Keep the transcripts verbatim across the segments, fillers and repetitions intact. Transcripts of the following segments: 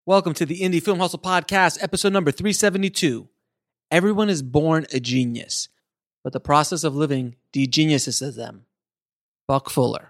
Welcome to the Indie Film Hustle Podcast, episode number three seventy-two. Everyone is born a genius, but the process of living de-geniuses them. Buck Fuller.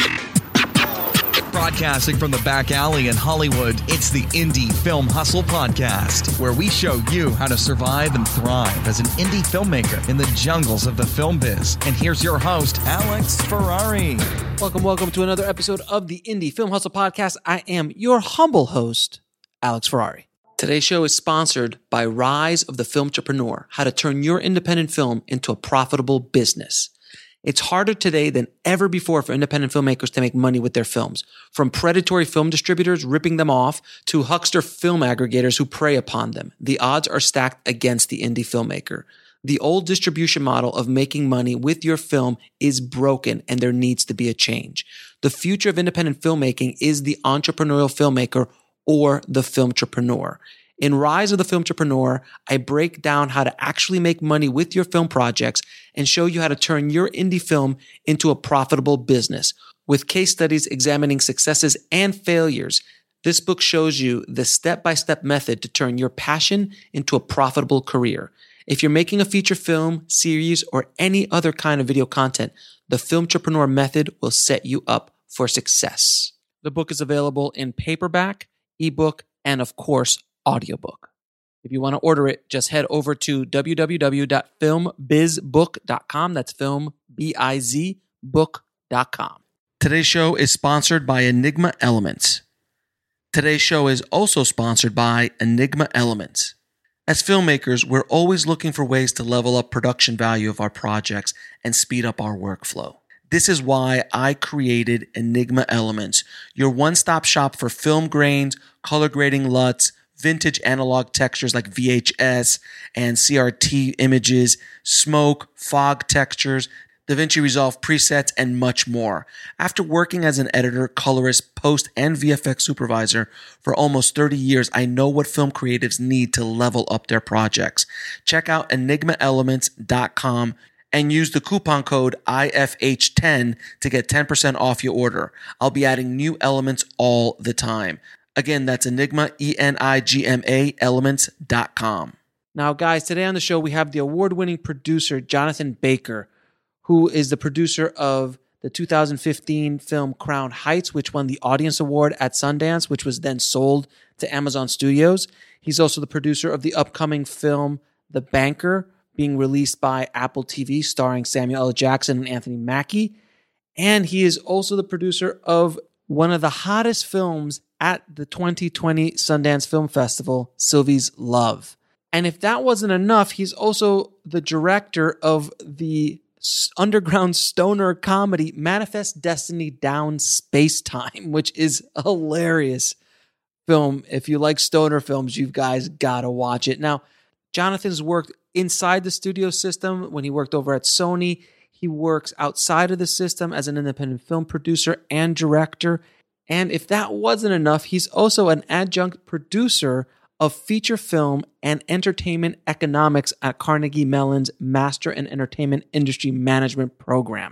Broadcasting from the back alley in Hollywood, it's the Indie Film Hustle Podcast, where we show you how to survive and thrive as an indie filmmaker in the jungles of the film biz. And here's your host, Alex Ferrari. Welcome, welcome to another episode of the Indie Film Hustle Podcast. I am your humble host, Alex Ferrari. Today's show is sponsored by Rise of the Filmtrepreneur, how to turn your independent film into a profitable business. It's harder today than ever before for independent filmmakers to make money with their films. From predatory film distributors ripping them off to huckster film aggregators who prey upon them, the odds are stacked against the indie filmmaker. The old distribution model of making money with your film is broken, and there needs to be a change. The future of independent filmmaking is the entrepreneurial filmmaker or the filmtrepreneur. In Rise of the Filmtrepreneur, I break down how to actually make money with your film projects and show you how to turn your indie film into a profitable business. With case studies examining successes and failures, this book shows you the step-by-step method to turn your passion into a profitable career. If you're making a feature film, series, or any other kind of video content, the Filmtrepreneur method will set you up for success. The book is available in paperback, ebook, and of course, audiobook. If you want to order it, just head over to w w w dot film biz book dot com. That's film, B I Z, book dot com. Today's show is sponsored by Enigma Elements. Today's show is also sponsored by Enigma Elements. As filmmakers, we're always looking for ways to level up production value of our projects and speed up our workflow. This is why I created Enigma Elements, your one-stop shop for film grains, color grading L U Ts, vintage analog textures like V H S and C R T images, smoke, fog textures, DaVinci Resolve presets, and much more. After working as an editor, colorist, post, and V F X supervisor for almost thirty years, I know what film creatives need to level up their projects. Check out enigma elements dot com and use the coupon code I F H ten to get ten percent off your order. I'll be adding new elements all the time. Again, that's Enigma, E N I G M A, elements dot com. Now, guys, today on the show, we have the award-winning producer, Jonathan Baker, who is the producer of the two thousand fifteen film Crown Heights, which won the Audience Award at Sundance, which was then sold to Amazon Studios. He's also the producer of the upcoming film The Banker, being released by Apple T V, starring Samuel L. Jackson and Anthony Mackie. And he is also the producer of one of the hottest films at the twenty twenty Sundance Film Festival, Sylvie's Love. And if that wasn't enough, he's also the director of the underground stoner comedy Manifest Destiny Down Space Time, which is a hilarious film. If you like stoner films, you guys gotta watch it. Now, Jonathan's worked inside the studio system when he worked over at Sony. He works outside of the system as an independent film producer and director. And if that wasn't enough, he's also an adjunct producer of feature film and entertainment economics at Carnegie Mellon's Master in Entertainment Industry Management program.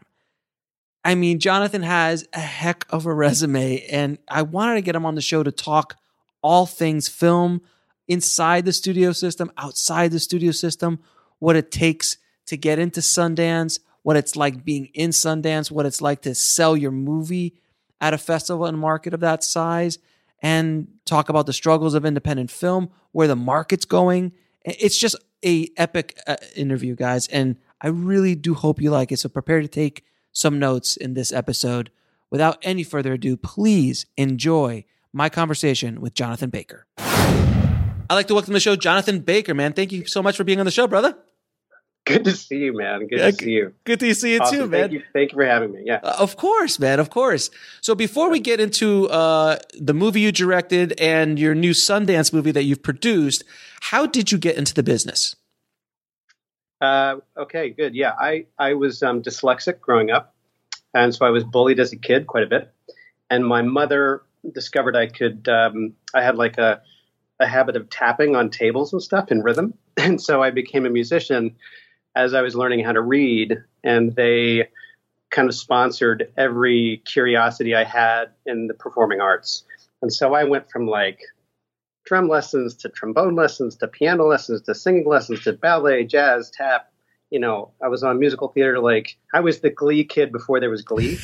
I mean, Jonathan has a heck of a resume, and I wanted to get him on the show to talk all things film, inside the studio system, outside the studio system, what it takes to get into Sundance, what it's like being in Sundance, what it's like to sell your movie at a festival and market of that size, and talk about the struggles of independent film, where the market's going. It's just a epic uh, interview, guys, and I really do hope you like it. So prepare to take some notes in this episode. Without any further ado, please enjoy my conversation with Jonathan Baker. I'd like to welcome to the show Jonathan Baker, man. Thank you so much for being on the show, brother. Good to see you, man. Good to see you. Good to see you awesome. too, man. Thank you, thank you for having me. Yeah. Uh, of course, man. Of course. So before we get into uh, the movie you directed and your new Sundance movie that you've produced, how did you get into the business? Uh, okay, good. Yeah, I, I was um, dyslexic growing up. And so I was bullied as a kid quite a bit. And my mother discovered I could, um, I had like a, a habit of tapping on tables and stuff in rhythm. And so I became a musician as I was learning how to read. And they kind of sponsored every curiosity I had in the performing arts. And so I went from like drum lessons to trombone lessons to piano lessons to singing lessons to ballet, jazz, tap. You know, I was on musical theater. Like I was the Glee kid before there was Glee.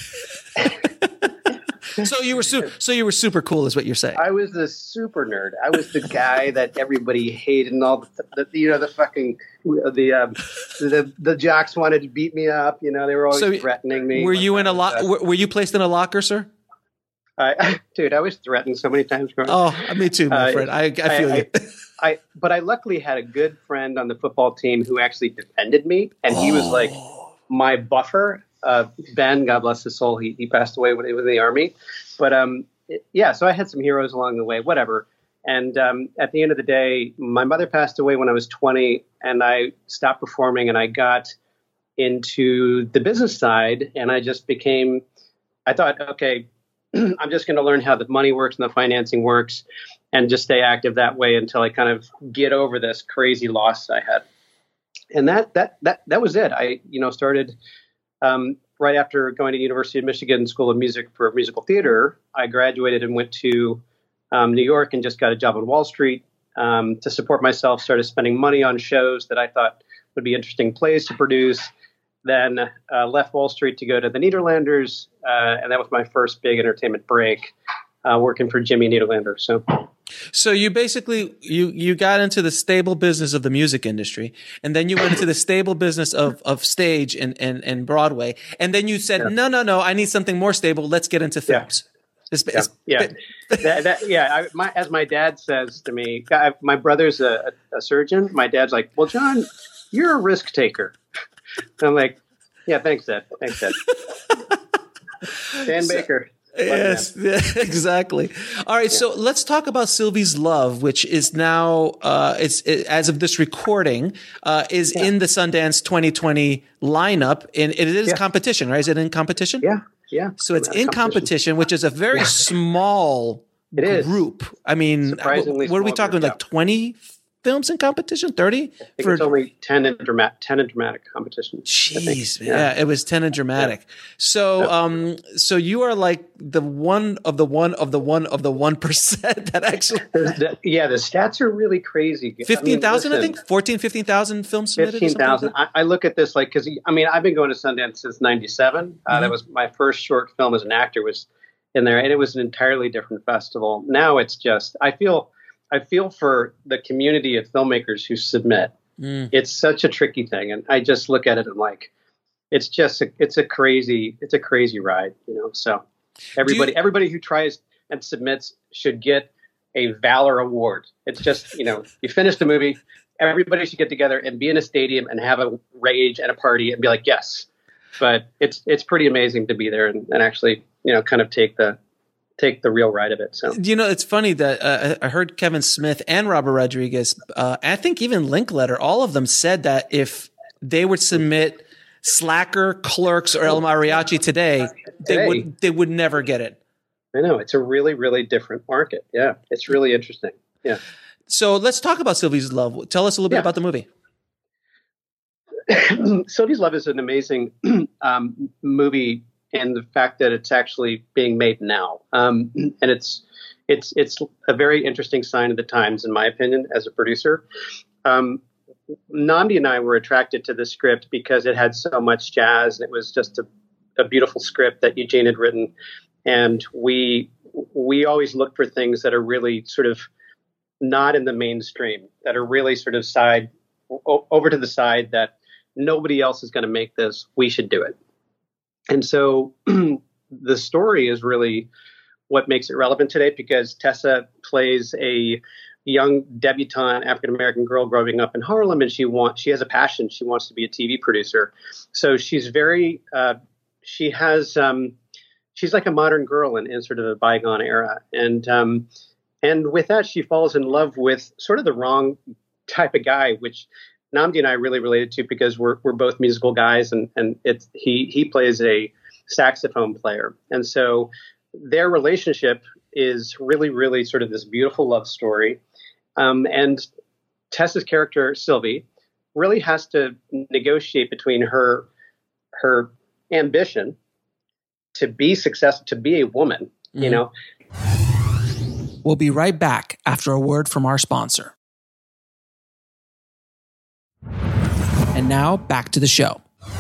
So you were su- so you were super cool, is what you're saying. I was the super nerd. I was the guy that everybody hated, and all the, the you know the fucking the um, the the jocks wanted to beat me up. You know, they were always so threatening me. Were you in a lo- were, were you placed in a locker, sir? I, dude, I was threatened so many times growing up. Oh, me too, my uh, friend. I, I feel I, you. I, I, but I luckily had a good friend on the football team who actually defended me, and he oh. was like my buffer. Uh, Ben, God bless his soul, he he passed away when he was in the army. But um, it, yeah, so I had some heroes along the way, whatever. And um, at the end of the day, my mother passed away when I was twenty, and I stopped performing, and I got into the business side, and I just became. I thought, okay, I'm just going to learn how the money works and the financing works, and just stay active that way until I kind of get over this crazy loss I had. And that that that that was it. I you know started. Um, right after going to the University of Michigan School of Music for Musical Theater, I graduated and went to um, New York and just got a job on Wall Street um, to support myself, started spending money on shows that I thought would be interesting plays to produce, then uh, left Wall Street to go to the Nederlanders, uh, and that was my first big entertainment break, uh, working for Jimmy Nederlander. So So you basically, you, you got into the stable business of the music industry, and then you went into the stable business of, of stage and, and, and Broadway. And then you said, yeah. no, no, no, I need something more stable. Let's get into films. Yeah. It's, yeah. It's, yeah. that, that, yeah. I, my, as my dad says to me, I, my brother's a, a surgeon. My dad's like, well, John, you're a risk taker. And I'm like, yeah, thanks, Dad. Thanks, Dad. Dan so, Baker. Yes, yeah, exactly. All right, yeah. So let's talk about Sylvie's Love, which is now, uh, it's it, as of this recording, uh, is yeah. in the Sundance twenty twenty lineup, and it is yeah. competition, right? Is it in competition? Yeah, yeah. So it's in competition. competition, which is a very yeah. small it is. group. I mean, Surprisingly what are we talking? Group, like twenty films in competition? thirty? I think for, it's only ten in, dramatic, ten in dramatic competition. Jeez, yeah. yeah, it was ten in dramatic. Yeah. So, um, so you are like the one of the one of the one of the one percent that actually. the, yeah, the stats are really crazy. Fifteen thousand, I, mean, I think, fourteen, fifteen thousand films submitted. Fifteen thousand. Like I, I look at this like because I mean I've been going to Sundance since ninety-seven. Uh, mm-hmm. That was my first short film as an actor was in there, and it was an entirely different festival. Now it's just I feel. I feel for the community of filmmakers who submit. Mm. It's such a tricky thing, and I just look at it and like, it's just a, it's a crazy it's a crazy ride, you know. So everybody you, everybody who tries and submits should get a Valor Award. It's just you know you finish the movie, everybody should get together and be in a stadium and have a rage and a party and be like yes. But it's it's pretty amazing to be there and, and actually you know kind of take the. take the real ride of it. So, you know, it's funny that uh, I heard Kevin Smith and Robert Rodriguez, uh, I think even Linklater, all of them said that if they would submit Slacker, Clerks, or El Mariachi today, they today. would they would never get it. I know. It's a really, really different market. Yeah. It's really interesting. Yeah. So let's talk about Sylvie's Love. Tell us a little bit yeah. about the movie. Sylvie's Love is an amazing um, movie. And the fact that it's actually being made now, um, and it's it's it's a very interesting sign of the times, in my opinion, as a producer. Um, Nnamdi and I were attracted to the script because it had so much jazz, and it was just a, a beautiful script that Eugene had written. And we we always look for things that are really sort of not in the mainstream, that are really sort of side o- over to the side, that nobody else is going to make this. We should do it. And so the story is really what makes it relevant today, because Tessa plays a young debutante African-American girl growing up in Harlem, and she wants, she has a passion. She wants to be a T V producer. So she's very, uh, she has, um, she's like a modern girl in, in sort of a bygone era. And, um, and with that, she falls in love with sort of the wrong type of guy, which Nnamdi and I really related to because we're we're both musical guys, and and it's he he plays a saxophone player, and so their relationship is really really sort of this beautiful love story, um, and Tessa's character Sylvie really has to negotiate between her her ambition to be successful, to be a woman, mm-hmm. you know. We'll be right back after a word from our sponsor. And now back to the show.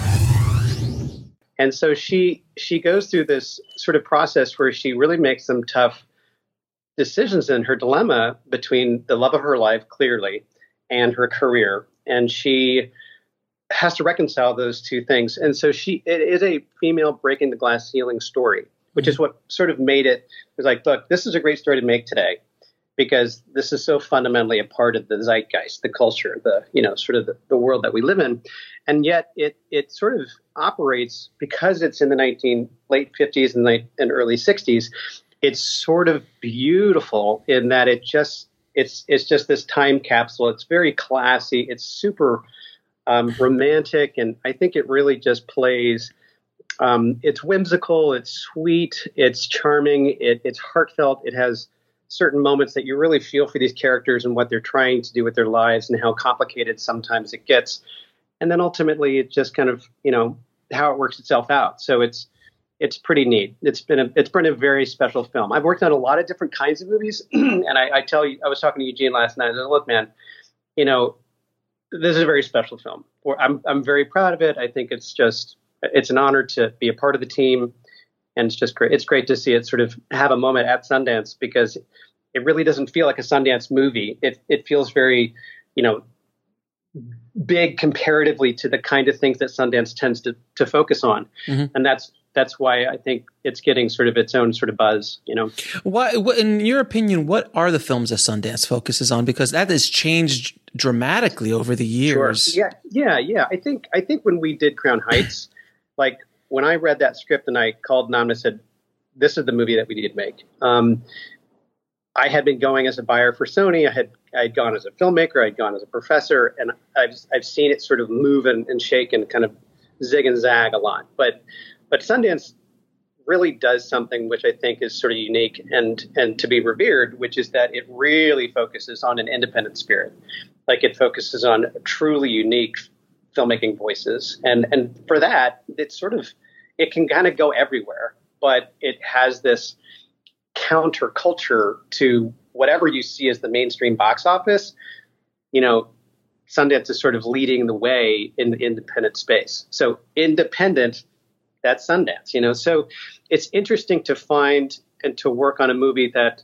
And so she she goes through this sort of process where she really makes some tough decisions in her dilemma between the love of her life, clearly, and her career. And she has to reconcile those two things. And so she it is a female breaking the glass ceiling story, which is what sort of made it, it was like, look, this is a great story to make today, because this is so fundamentally a part of the zeitgeist, the culture, the, you know, sort of the, the world that we live in. And yet it it sort of operates, because it's in the nineteen late fifties and late and early sixties. It's sort of beautiful in that it just it's it's just this time capsule. It's very classy. It's super um, romantic, and I think it really just plays. Um, it's whimsical. It's sweet. It's charming. It, it's heartfelt. It has certain moments that you really feel for these characters and what they're trying to do with their lives and how complicated sometimes it gets. And then ultimately it just kind of, you know, how it works itself out. So it's, it's pretty neat. It's been a, it's been a very special film. I've worked on a lot of different kinds of movies. And I, I tell you, I was talking to Eugene last night. I said, look, man, you know, this is a very special film. I'm, I'm very proud of it. I think it's just, it's an honor to be a part of the team. And it's just great. It's great to see it sort of have a moment at Sundance, because it really doesn't feel like a Sundance movie. It it feels very, you know, big comparatively to the kind of things that Sundance tends to to focus on. Mm-hmm. And that's that's why I think it's getting sort of its own sort of buzz, you know. What, what in your opinion, what are the films that Sundance focuses on? Because that has changed dramatically over the years. Sure. Yeah, yeah, yeah. I think I think when we did Crown Heights, like, when I read that script and I called Nam and said, this is the movie that we need to make. Um, I had been going as a buyer for Sony. I had I had gone as a filmmaker. I'd gone as a professor. And I've I've seen it sort of move and, and shake and kind of zig and zag a lot. But but Sundance really does something which I think is sort of unique and, and to be revered, which is that it really focuses on an independent spirit. Like, it focuses on truly unique filmmaking voices. And and for that, it's sort of, it can kind of go everywhere, but it has this counterculture to whatever you see as the mainstream box office. You know, Sundance is sort of leading the way in the independent space. So independent, that's Sundance, you know. So it's interesting to find and to work on a movie that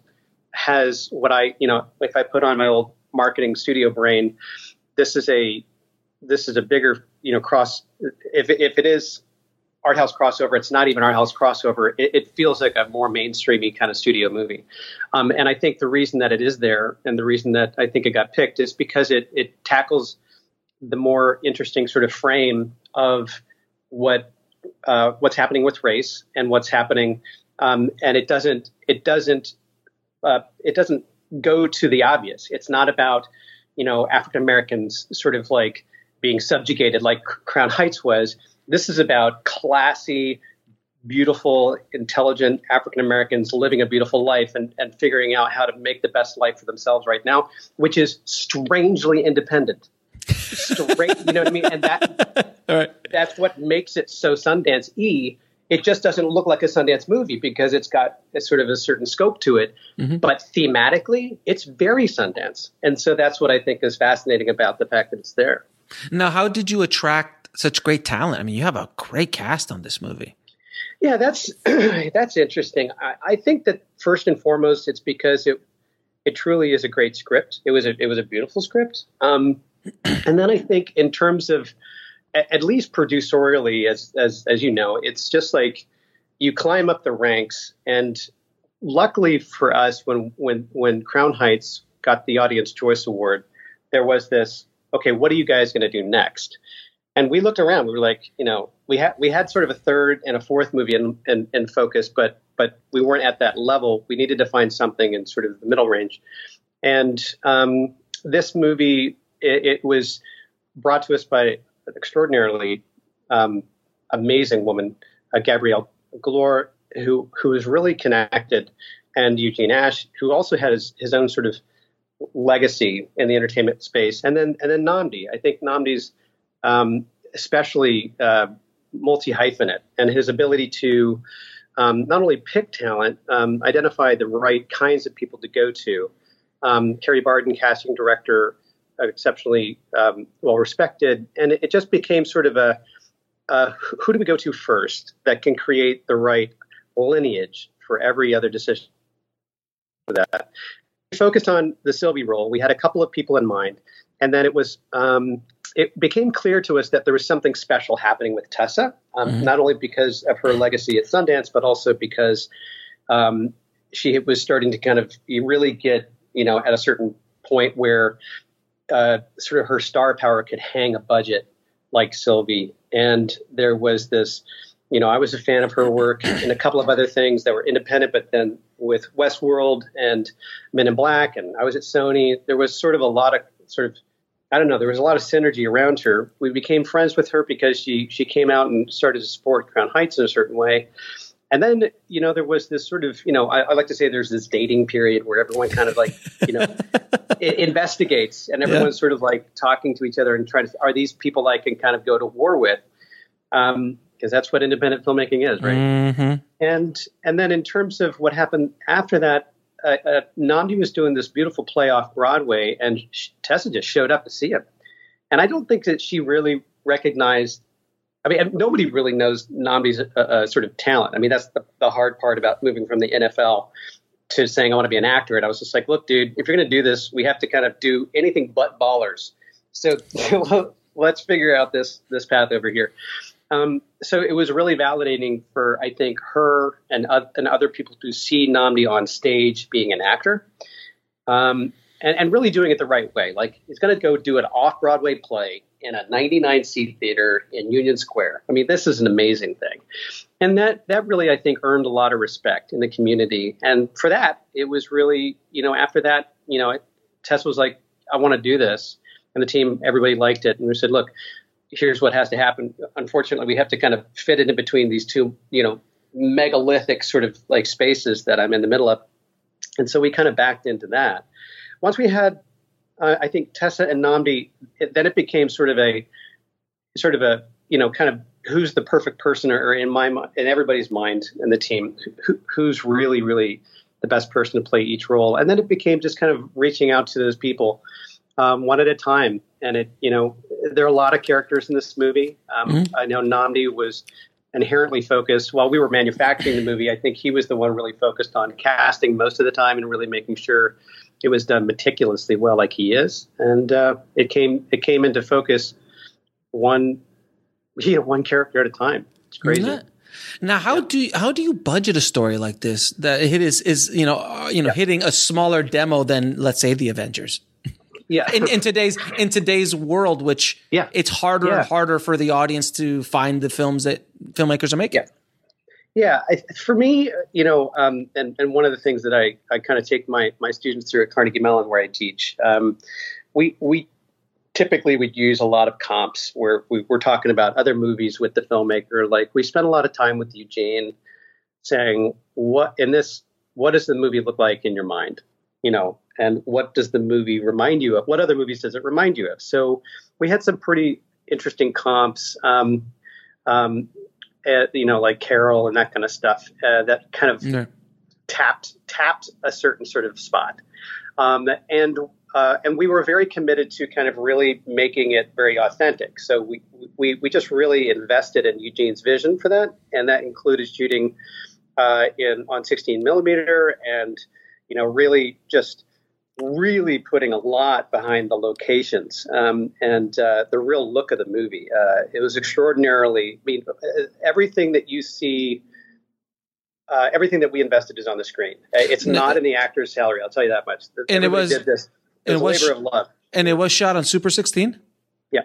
has what I, you know, if I put on my old marketing studio brain, this is a, this is a bigger, you know, cross. If if it is art house crossover, it's not even art house crossover. It, it feels like a more mainstreamy kind of studio movie. Um, and I think the reason that it is there, and the reason that I think it got picked, is because it it tackles the more interesting sort of frame of what uh, what's happening with race and what's happening, um, and it doesn't it doesn't uh, it doesn't go to the obvious. It's not about, you know, African Americans sort of like being subjugated like Crown Heights was. This is about classy, beautiful, intelligent African Americans living a beautiful life and, and figuring out how to make the best life for themselves right now, which is strangely independent. Straight, you know what I mean? And that All right. that's what makes it so Sundance-y. It just doesn't look like a Sundance movie because it's got a sort of a certain scope to it. Mm-hmm. But thematically, it's very Sundance. And so that's what I think is fascinating about the fact that it's there. Now, how did you attract such great talent? I mean, you have a great cast on this movie. Yeah, that's that's interesting. I, I think that first and foremost, it's because it it truly is a great script. It was a it was a beautiful script. Um, and then I think in terms of at, at least producerially, as as as you know, it's just like you climb up the ranks. And luckily for us, when when when Crown Heights got the Audience Choice Award, there was this, okay, what are you guys going to do next? And we looked around. We were like, you know, we had we had sort of a third and a fourth movie in, in, in focus, but but we weren't at that level. We needed to find something in sort of the middle range. And um, this movie, it, it was brought to us by an extraordinarily um, amazing woman, uh, Gabrielle Glor, who who was really connected, and Eugene Ash, who also had his, his own sort of legacy in the entertainment space, and then and then Nnamdi. I think Nnamdi's um, especially uh, multi-hyphenate, and his ability to um, not only pick talent, um, identify the right kinds of people to go to. Um, Carrie Barden, casting director, uh, exceptionally um, well respected, and it, it just became sort of a uh, who do we go to first that can create the right lineage for every other decision for that. We focused on the Sylvie role. We had a couple of people in mind, and then it was um, it became clear to us that there was something special happening with Tessa, um, mm-hmm. not only because of her legacy at Sundance, but also because um, she was starting to kind of really get, you know, at a certain point where uh, sort of her star power could hang a budget like Sylvie. And there was this, you know, I was a fan of her work and a couple of other things that were independent, but then with Westworld and Men in Black, and I was at Sony, there was sort of a lot of sort of, I don't know, there was a lot of synergy around her. We became friends with her because she she came out and started to support Crown Heights in a certain way. And then, you know, there was this sort of, you know, I, I like to say there's this dating period where everyone kind of like, you know, it investigates and everyone's yeah. sort of like talking to each other and trying to, are these people I can kind of go to war with? Um, because that's what independent filmmaking is, right? Mm-hmm. And and then in terms of what happened after that, uh, uh, Nnamdi was doing this beautiful play off Broadway, and sh- Tessa just showed up to see him. And I don't think that she really recognized. I mean, nobody really knows Nnamdi's uh, uh, sort of talent. I mean, that's the, the hard part about moving from the N F L to saying I want to be an actor. And I was just like, look, dude, if you're going to do this, we have to kind of do anything but ballers. So let's figure out this this path over here. Um, so it was really validating for, I think, her and, uh, and other people to see Nnamdi on stage being an actor, um, and, and really doing it the right way. Like, he's going to go do an off-Broadway play in a ninety-nine seat theater in Union Square. I mean, this is an amazing thing. And that that really, I think, earned a lot of respect in the community. And for that, it was really, you know, after that, you know, Tess was like, I want to do this. And the team, everybody liked it. And we said, look, here's what has to happen. Unfortunately, we have to kind of fit it in between these two, you know, megalithic sort of like spaces that I'm in the middle of. And so we kind of backed into that. Once we had, uh, I think, Tessa and Nnamdi, it, then it became sort of a, sort of a, you know, kind of who's the perfect person, or in my mind, in everybody's mind in the team, who, who's really, really the best person to play each role. And then it became just kind of reaching out to those people um, one at a time. And it, you know, there are a lot of characters in this movie. Um, mm-hmm. I know Nnamdi was inherently focused. While we were manufacturing the movie, I think he was the one really focused on casting most of the time and really making sure it was done meticulously well, like he is. And uh, it came it came into focus one, you know, one character at a time. It's crazy. Mm-hmm. Now, how yeah. do you, how do you budget a story like this that it is is you know uh, you know yeah. hitting a smaller demo than, let's say, the Avengers? Yeah. In, in today's in today's world, which yeah. it's harder yeah. and harder for the audience to find the films that filmmakers are making. Yeah. Yeah, I, for me, you know, um, and, and one of the things that I, I kind of take my, my students through at Carnegie Mellon, where I teach, um, we we typically would use a lot of comps where we, we're talking about other movies with the filmmaker. Like, we spent a lot of time with Eugene saying, what in this, what does the movie look like in your mind? You know, and what does the movie remind you of? What other movies does it remind you of? So we had some pretty interesting comps. Um, um, Uh, you know, like Carol and that kind of stuff, uh, that kind of yeah. tapped tapped a certain sort of spot, um, and uh, and we were very committed to kind of really making it very authentic. So we we we just really invested in Eugene's vision for that, and that included shooting uh, in on sixteen millimeter, and you know, really just really putting a lot behind the locations um, and uh, the real look of the movie. Uh, it was extraordinarily, I mean, everything that you see, uh, everything that we invested is on the screen. It's not in the actor's salary, I'll tell you that much. And it was, did this. It was, it was a labor of love. And it was shot on Super sixteen? Yeah.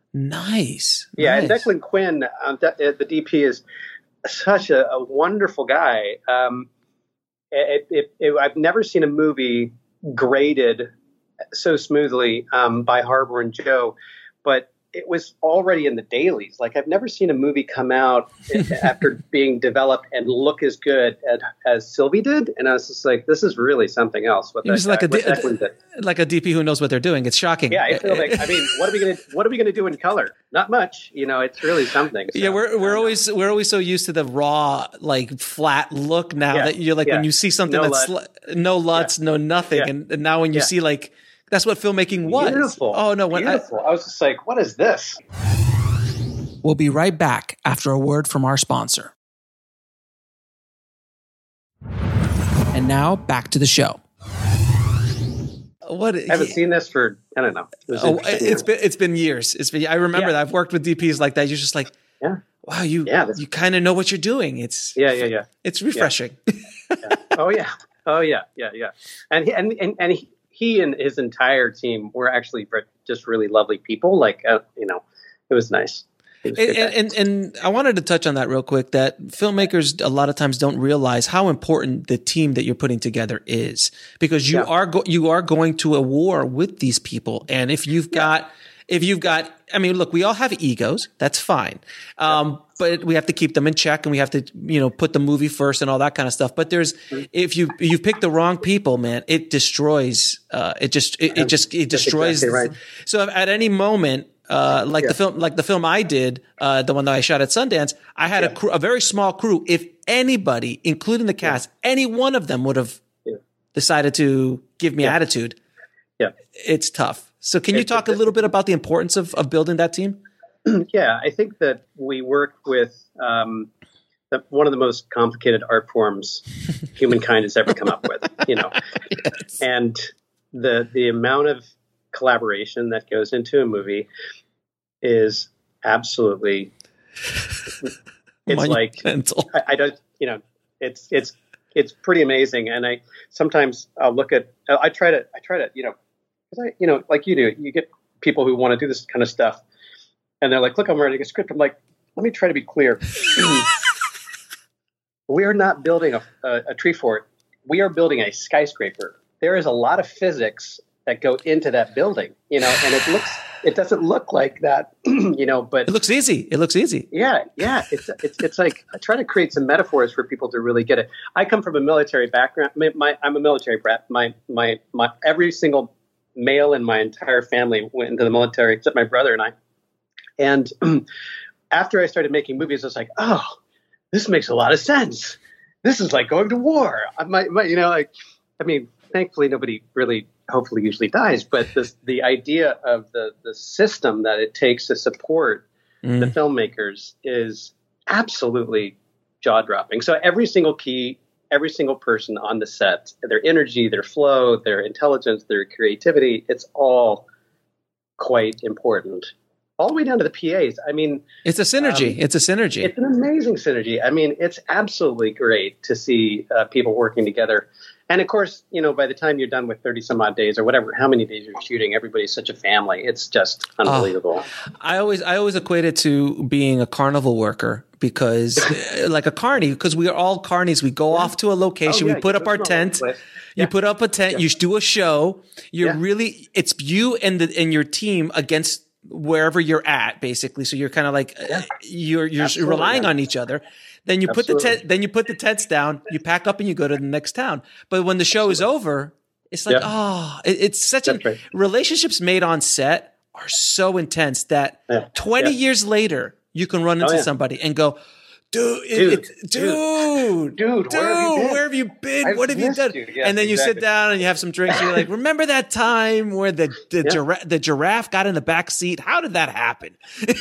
Nice. Yeah, nice. And Declan Quinn, um, the, the D P, is such a, a wonderful guy. Um, it, it, it, I've never seen a movie graded so smoothly um, by Harbour and Joe, but it was already in the dailies. Like I've never seen a movie come out after being developed and look as good as, as Sylvie did. And I was just like, this is really something else. What it was like guy, a, D- like a D P who knows what they're doing. It's shocking. Yeah, I feel like, I mean, what are we going to, what are we going to do in color? Not much, you know, it's really something. So, yeah. We're, we're always, we're always so used to the raw, like flat look now yeah, that you're like, yeah. when you see something no that's L U T. no L U Ts, yeah. no nothing. Yeah. And, and now when you yeah. see like, that's what filmmaking was. Beautiful. Oh no! When Beautiful. I, I was just like, "What is this?" We'll be right back after a word from our sponsor. And now back to the show. What I haven't yeah. seen this for I don't know. It oh, it's been it's been years. It's been. I remember yeah. that I've worked with D Ps like that. You're just like, yeah. wow, you yeah, you kind of know what you're doing. It's yeah, yeah, yeah. It's refreshing. Yeah. yeah. Oh yeah, oh yeah, yeah, yeah. And he, and and and he. He and his entire team were actually just really lovely people. Like, uh, you know, it was nice. It was and, and, and I wanted to touch on that real quick, that filmmakers a lot of times don't realize how important the team that you're putting together is, because you yeah. are, go- you are going to a war with these people. And if you've got, yeah. if you've got, I mean, look, we all have egos. That's fine. Um, yeah. But we have to keep them in check, and we have to, you know, put the movie first and all that kind of stuff. But there's, if you you pick the wrong people, man, it destroys. Uh, it just it, it just it destroys. Exactly right. So at any moment, uh, like yeah. the film, like the film I did, uh, the one that I shot at Sundance, I had yeah. a crew, a very small crew. If anybody, including the cast, yeah. any one of them would have yeah. decided to give me yeah. attitude, yeah, it's tough. So can you talk a little bit about the importance of of building that team? Yeah, I think that we work with um, the, one of the most complicated art forms humankind has ever come up with, you know, yes. and the the amount of collaboration that goes into a movie is absolutely, it's like, I, I don't, you know, it's, it's, it's pretty amazing. And I, sometimes I'll look at, I try to, I try to, you know, cause I, you know, like you do, you get people who want to do this kind of stuff. And they're like, look, I'm writing a script. I'm like, let me try to be clear. We are not building a, a, a tree fort. We are building a skyscraper. There is a lot of physics that go into that building, you know, and it looks, it doesn't look like that, you know, but it looks easy. It looks easy. Yeah. Yeah. It's, it's, it's like, I try to create some metaphors for people to really get it. I come from a military background. My, my I'm a military brat. My, my, my, every single male in my entire family went into the military, except my brother and I. And after I started making movies, I was like, oh, this makes a lot of sense. This is like going to war. I might, my, you know, like, I mean, thankfully, nobody really, hopefully, usually dies. But this, the idea of the, the system that it takes to support mm. the filmmakers is absolutely jaw-dropping. So every single key, every single person on the set, their energy, their flow, their intelligence, their creativity, it's all quite important. All the way down to the P As. I mean, it's a synergy. Um, it's a synergy. It's an amazing synergy. I mean, it's absolutely great to see uh, people working together. And of course, you know, by the time you're done with thirty some odd days or whatever, how many days you're shooting, everybody's such a family. It's just unbelievable. Oh, I always, I always equate it to being a carnival worker, because like a carny, because we are all carnies. We go yeah. off to a location, oh, yeah, we put up our tent. Yeah. You put up a tent, yeah. you do a show. You're yeah. really, it's you and the, and your team against wherever you're at, basically. So you're kind of like yeah. you're you're Absolutely, relying yeah. on each other. Then you Absolutely. put the tent, then you put the tents down, you pack up and you go to the next town. But when the show Absolutely. is over, it's like, yeah. oh, it, it's such a right. relationships made on set are so intense that yeah. twenty yeah. years later you can run into oh, yeah. somebody and go, dude, dude, it, it, dude, dude, dude, where have you been? Where have you been? I've what have you done? You. Yes, and then you exactly. sit down and you have some drinks. And you're like, remember that time where the the, yeah. giraffe, the giraffe got in the back seat? How did that happen?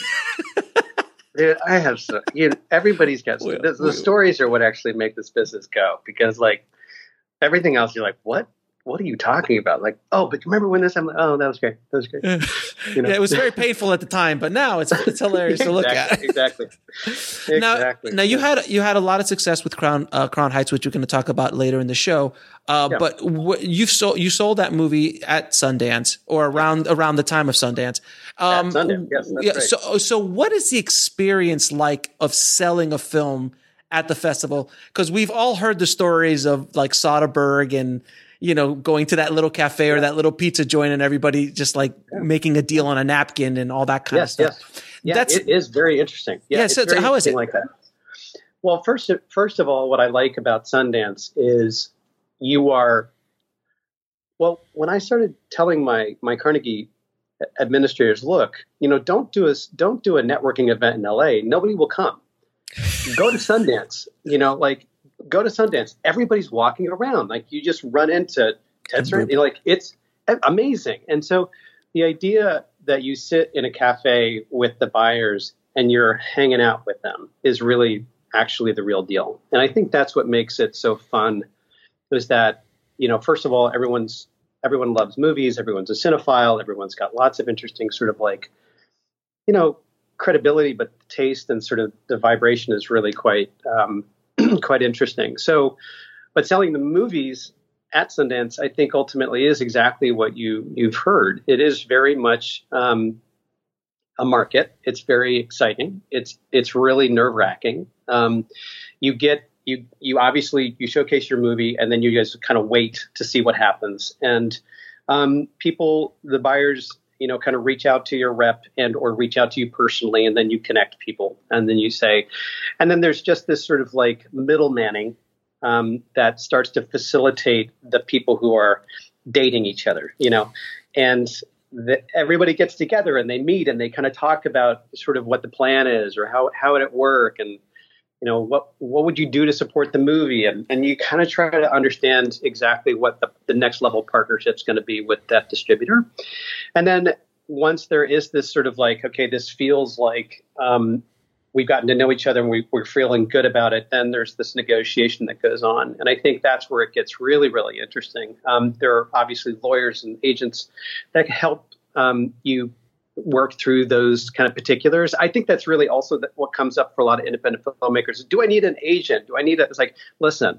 Dude, I have so you know, everybody's got well, the, the well, stories are what actually make this business go, because like everything else, you're like, what? What are you talking about? Like, oh, but remember when this? I'm like, oh, that was great. That was great. You know? Yeah, it was very painful at the time, but now it's it's hilarious exactly, to look at. Exactly. Now, exactly. now you had you had a lot of success with Crown uh, Crown Heights, which we're going to talk about later in the show. Uh, yeah. But w- you sold you sold that movie at Sundance or around around the time of Sundance. Um, at Sundance, yes, that's yeah. right. So so what is the experience like of selling a film at the festival? Because we've all heard the stories of like Soderbergh and, you know, going to that little cafe or that little pizza joint and everybody just like yeah. making a deal on a napkin and all that kind yes, of stuff. Yes. Yeah, That's, it is very interesting. Yeah, yeah so, so how is it? Like that. Well, first, first of all, what I like about Sundance is you are, well, when I started telling my, my Carnegie administrators, look, you know, don't do a, don't do a networking event in L A. Nobody will come. Go to Sundance, you know, like go to Sundance. Everybody's walking around. Like you just run into Ted Sarandos, you know, like it's amazing. And so the idea that you sit in a cafe with the buyers and you're hanging out with them is really actually the real deal. And I think that's what makes it so fun is that, you know, first of all, everyone's, everyone loves movies. Everyone's a cinephile. Everyone's got lots of interesting sort of like, you know, credibility, but taste and sort of the vibration is really quite, um, quite interesting. So, but selling the movies at Sundance, I think ultimately is exactly what you, you've heard. It is very much, um, a market. It's very exciting. It's, it's really nerve wracking. Um, you get, you, you obviously, you showcase your movie and then you guys kind of wait to see what happens. And, um, people, the buyers, you know, kind of reach out to your rep and, or reach out to you personally, and then you connect people and then you say, and then there's just this sort of like middlemaning, um, that starts to facilitate the people who are dating each other, you know, and the, everybody gets together and they meet and they kind of talk about sort of what the plan is or how, how would it work? And, you know, what, what would you do to support the movie? And, and you kind of try to understand exactly what the, the next level partnership is going to be with that distributor. And then once there is this sort of like, okay, this feels like um, we've gotten to know each other and we, we're feeling good about it, then there's this negotiation that goes on. And I think that's where it gets really, really interesting. Um, there are obviously lawyers and agents that help um, you work through those kind of particulars. I think that's really also that what comes up for a lot of independent filmmakers. Do I need an agent? Do I need a, it's like, listen,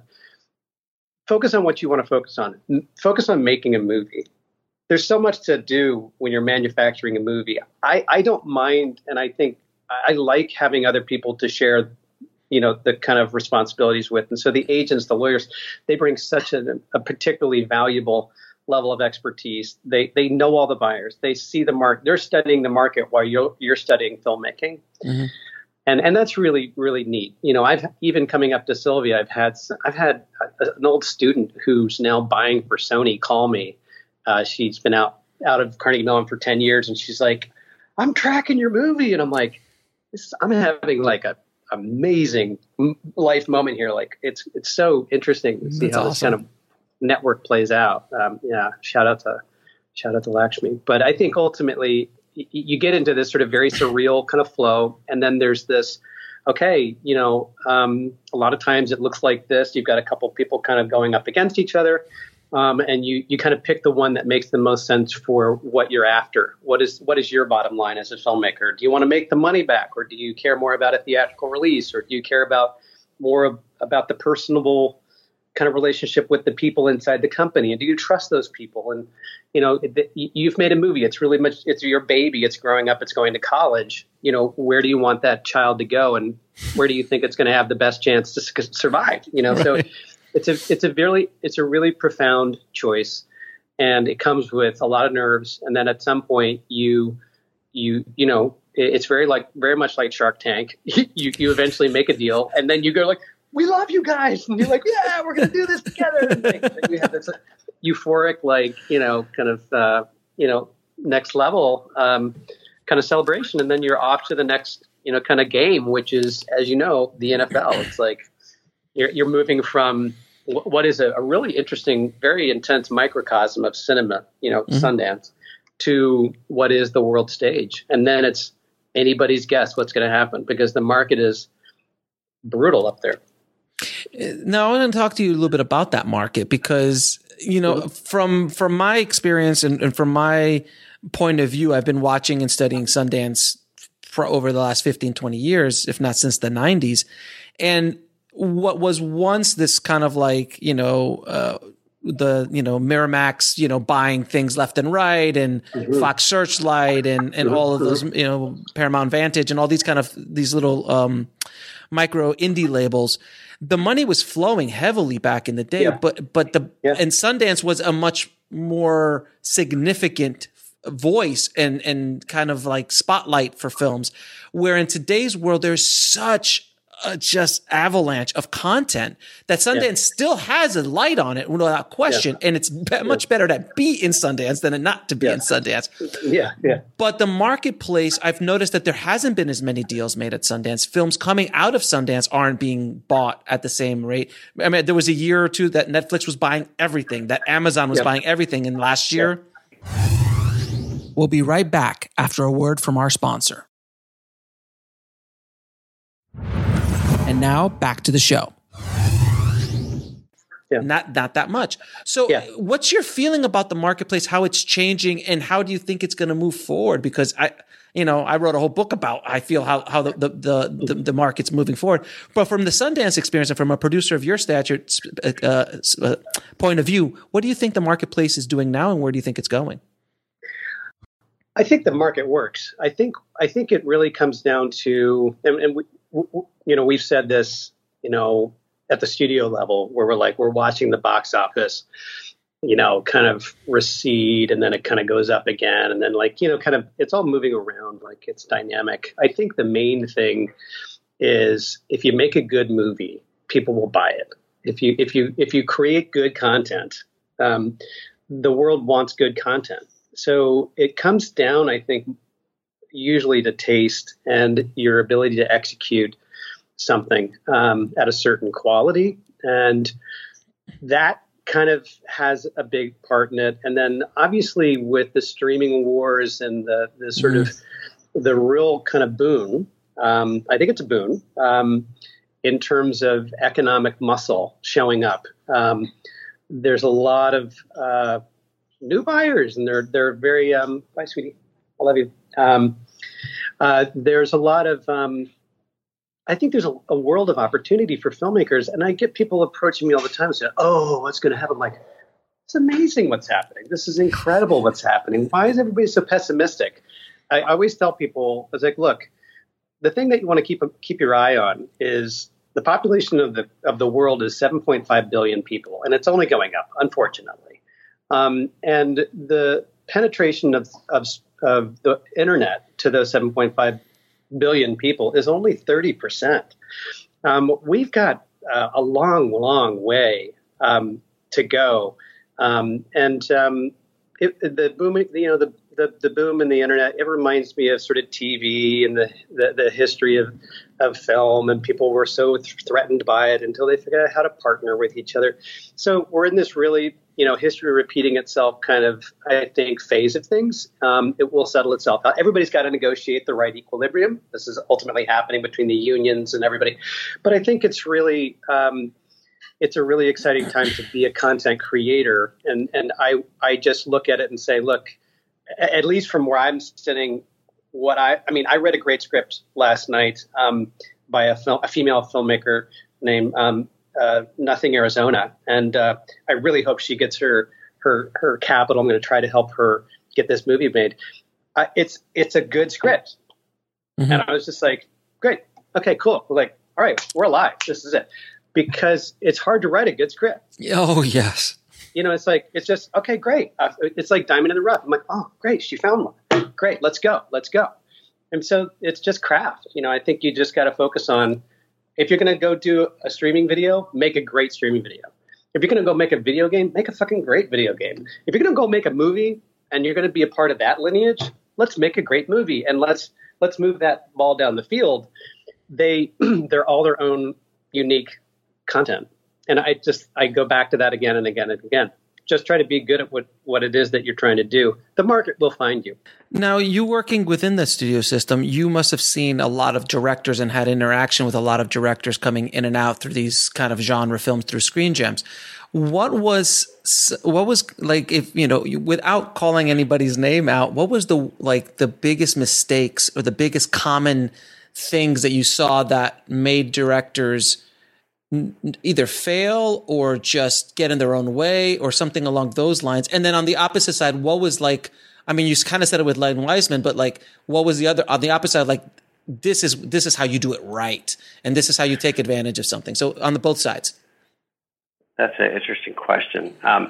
focus on what you want to focus on. Focus on making a movie. There's so much to do when you're manufacturing a movie. I, I don't mind. And I think I like having other people to share, you know, the kind of responsibilities with. And so the agents, the lawyers, they bring such a, a particularly valuable level of expertise. They they know all the buyers. They see the market. They're studying the market while you're you're studying filmmaking, mm-hmm. and and that's really really neat. You know, I've even coming up to Sylvia, I've had I've had a, an old student who's now buying for Sony call me. Uh, she's been out out of Carnegie Mellon for ten years, and she's like, "I'm tracking your movie," and I'm like, this is, "I'm having like a amazing life moment here. Like it's it's so interesting to see that's how awesome. This kind of network plays out." Um, yeah. Shout out to, shout out to Lakshmi. But I think ultimately y- you get into this sort of very surreal kind of flow. And then there's this, okay, you know, um, a lot of times it looks like this. You've got a couple people kind of going up against each other. Um, and you, you kind of pick the one that makes the most sense for what you're after. What is, what is your bottom line as a filmmaker? Do you want to make the money back, or do you care more about a theatrical release, or do you care about more of, about the personable kind of relationship with the people inside the company? And do you trust those people? And, you know, it, you've made a movie. It's really much, it's your baby. It's growing up. It's going to college. You know, where do you want that child to go? And where do you think it's going to have the best chance to survive? You know, right. So it's a, it's a really, it's a really profound choice, and it comes with a lot of nerves. And then at some point you, you, you know, it's very like, very much like Shark Tank. you, you eventually make a deal, and then you go like, we love you guys. And you're like, yeah, we're going to do this together. And like, we have this euphoric, like, you know, kind of, uh, you know, next level um, kind of celebration. And then you're off to the next, you know, kind of game, which is, as you know, the N F L. It's like you're, you're moving from w- what is a, a really interesting, very intense microcosm of cinema, you know, mm-hmm. Sundance, to what is the world stage. And then it's anybody's guess what's going to happen, because the market is brutal up there. Now, I want to talk to you a little bit about that market, because, you know, mm-hmm. from from my experience and, and from my point of view, I've been watching and studying Sundance for over the last fifteen, twenty years, if not since the nineties. And what was once this kind of like, you know, uh, the, you know, Miramax, you know, buying things left and right, and mm-hmm. Fox Searchlight and, and mm-hmm. all of those, you know, Paramount Vantage and all these kind of, these little, um, micro indie labels, the money was flowing heavily back in the day. Yeah. But but the Yeah. and Sundance was a much more significant voice and and kind of like spotlight for films, where in today's world there's such a just avalanche of content that Sundance yeah. still has a light on it without question, yeah. and it's be- much yeah. better to be in Sundance than not to be yeah. in Sundance. Yeah, yeah. But the marketplace, I've noticed that there hasn't been as many deals made at Sundance. Films coming out of Sundance aren't being bought at the same rate. I mean, there was a year or two that Netflix was buying everything, that Amazon was yeah. buying everything, and last year. Yeah. We'll be right back after a word from our sponsor. And now back to the show. Yeah. Not not that much. So yeah. what's your feeling about the marketplace, how it's changing, and how do you think it's going to move forward? Because I, you know, I wrote a whole book about I feel how how the the, the, the, the market's moving forward. But from the Sundance experience and from a producer of your stature uh, uh, point of view, what do you think the marketplace is doing now, and where do you think it's going? I think the market works. I think I think it really comes down to, and, and we, we, you know, we've said this, you know, at the studio level, where we're like, we're watching the box office, you know, kind of recede, and then it kind of goes up again, and then like, you know, kind of, it's all moving around, like it's dynamic. I think the main thing is if you make a good movie, people will buy it. If you if you if you create good content, um, the world wants good content. So it comes down, I think, usually to taste and your ability to execute something um, at a certain quality. And that kind of has a big part in it. And then obviously with the streaming wars and the, the sort mm. of the real kind of boon, um, I think it's a boon um, in terms of economic muscle showing up. Um, there's a lot of uh, new buyers, and they're they're very um bye sweetie, I love you. Um uh there's a lot of um I think there's a, a world of opportunity for filmmakers, and I get people approaching me all the time and say, oh, what's going to happen? I'm like, it's amazing what's happening. This is incredible what's happening. Why is everybody so pessimistic? I, I always tell people, I was like, look, the thing that you want to keep keep your eye on is the population of the of the world is seven point five billion people, and it's only going up, unfortunately. Um, and the penetration of, of, of the internet to those seven point five billion people is only thirty percent. Um, we've got uh, a long, long way um, to go. Um, and um, it, the boom, you know, the, the, the boom in the internet, it reminds me of sort of T V and the, the, the history of, of film, and people were so th- threatened by it until they figured out how to partner with each other. So we're in this really, you know, history repeating itself kind of, I think, phase of things. Um, it will settle itself out. Everybody's got to negotiate the right equilibrium. This is ultimately happening between the unions and everybody. But I think it's really, um, it's a really exciting time to be a content creator. And, and I, I just look at it and say, look, at least from where I'm sitting, what I, I mean, I read a great script last night um, by a, film, a female filmmaker named um, uh, Nothing Arizona, and uh, I really hope she gets her her her capital. I'm going to try to help her get this movie made. Uh, it's it's a good script, mm-hmm. and I was just like, great, okay, cool. We're like, all right, we're alive. This is it, because it's hard to write a good script. Oh yes. You know, it's like, it's just, okay, great. Uh, it's like diamond in the rough. I'm like, oh, great, she found one. Great, let's go, let's go. And so it's just craft. You know, I think you just got to focus on, if you're going to go do a streaming video, make a great streaming video. If you're going to go make a video game, make a fucking great video game. If you're going to go make a movie and you're going to be a part of that lineage, let's make a great movie, and let's let's move that ball down the field. They, they're all their own unique content. And I just, I go back to that again and again and again. Just try to be good at what, what it is that you're trying to do. The market will find you. Now, you working within the studio system, you must have seen a lot of directors and had interaction with a lot of directors coming in and out through these kind of genre films through Screen Gems. What was, what was like, if, you know, without calling anybody's name out, what was the, like the biggest mistakes or the biggest common things that you saw that made directors either fail or just get in their own way or something along those lines? And then on the opposite side, what was like, I mean, you kind of said it with Len Wiseman, but like, what was the other, on the opposite side, like this is this is how you do it right, and this is how you take advantage of something. So on the both sides. That's an interesting question. Um,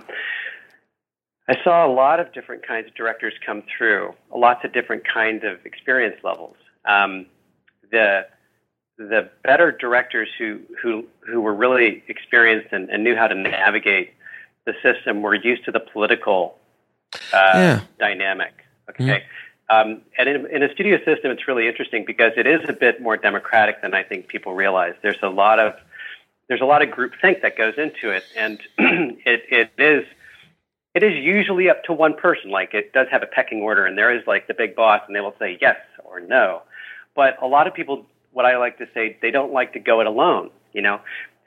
I saw a lot of different kinds of directors come through, lots of different kinds of experience levels. Um, the the better directors who who who were really experienced and, and knew how to navigate the system were used to the political uh, yeah. dynamic. Okay. Mm-hmm. Um, and in, in a studio system, it's really interesting because it is a bit more democratic than I think people realize. There's a lot of there's a lot of groupthink that goes into it, and it, it is it is usually up to one person. Like, it does have a pecking order, and there is like the big boss, and they will say yes or no. But a lot of people, what I like to say, they don't like to go it alone. You know,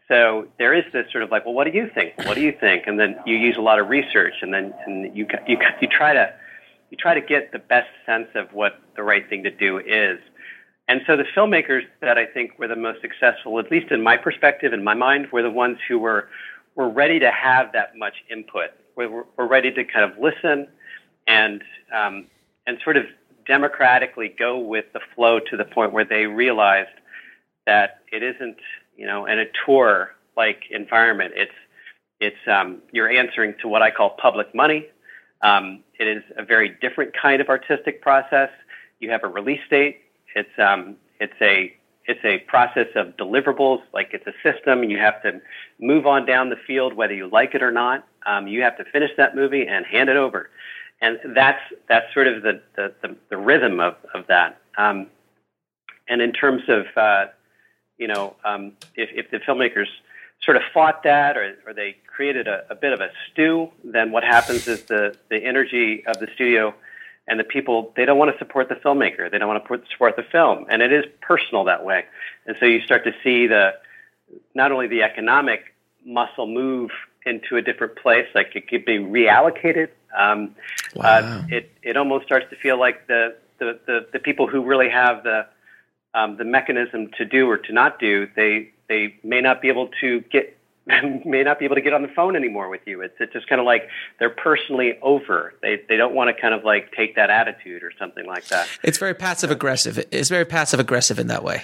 so there is this sort of like, well, what do you think? What do you think? And then you use a lot of research, and then and you you you try to you try to get the best sense of what the right thing to do is. And so the filmmakers that I think were the most successful, at least in my perspective, in my mind, were the ones who were were ready to have that much input. Were, were ready to kind of listen and um, and sort of democratically go with the flow to the point where they realized that it isn't, you know, in a tour-like environment. It's it's um, you're answering to what I call public money. Um, it is a very different kind of artistic process. You have a release date. It's um, it's a it's a process of deliverables. Like, it's a system. You have to move on down the field, whether you like it or not. Um, you have to finish that movie and hand it over, and that's that's sort of the the, the, the rhythm of of that. Um, and in terms of uh, you know, um, if, if the filmmakers sort of fought that, or, or they created a, a bit of a stew, then what happens is the the energy of the studio and the people, they don't want to support the filmmaker. They don't want to support the film. And it is personal that way. And so you start to see the not only the economic muscle move into a different place, like it could be reallocated. Um, wow. uh, it, it almost starts to feel like the, the, the, the people who really have the um, the mechanism to do or to not do, they they may not be able to get may not be able to get on the phone anymore with you. It's, it's just kind of like they're personally over. They they don't want to kind of like take that attitude or something like that. It's very passive aggressive. It's very passive aggressive in that way.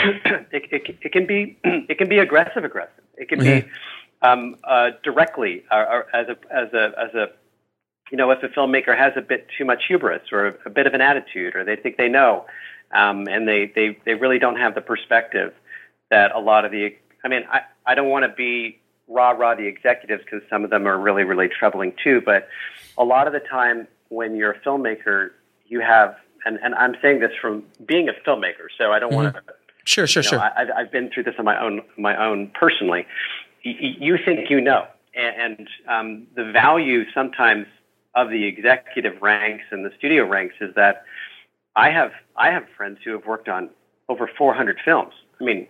it, it it can be it can be aggressive aggressive. It can mm-hmm. be um, uh, directly uh, or as a as a as a you know, if a filmmaker has a bit too much hubris or a, a bit of an attitude, or they think they know, um, and they, they they really don't have the perspective that a lot of the I mean, I, I don't want to be rah-rah the executives, because some of them are really, really troubling too. But a lot of the time when you're a filmmaker, you have, and, and I'm saying this from being a filmmaker, so I don't mm-hmm. want to. Sure, sure, you know, sure. I, I've been through this on my own, my own personally. Y- you think you know, and, and um, the value sometimes of the executive ranks and the studio ranks is that I have, I have friends who have worked on over four hundred films. I mean.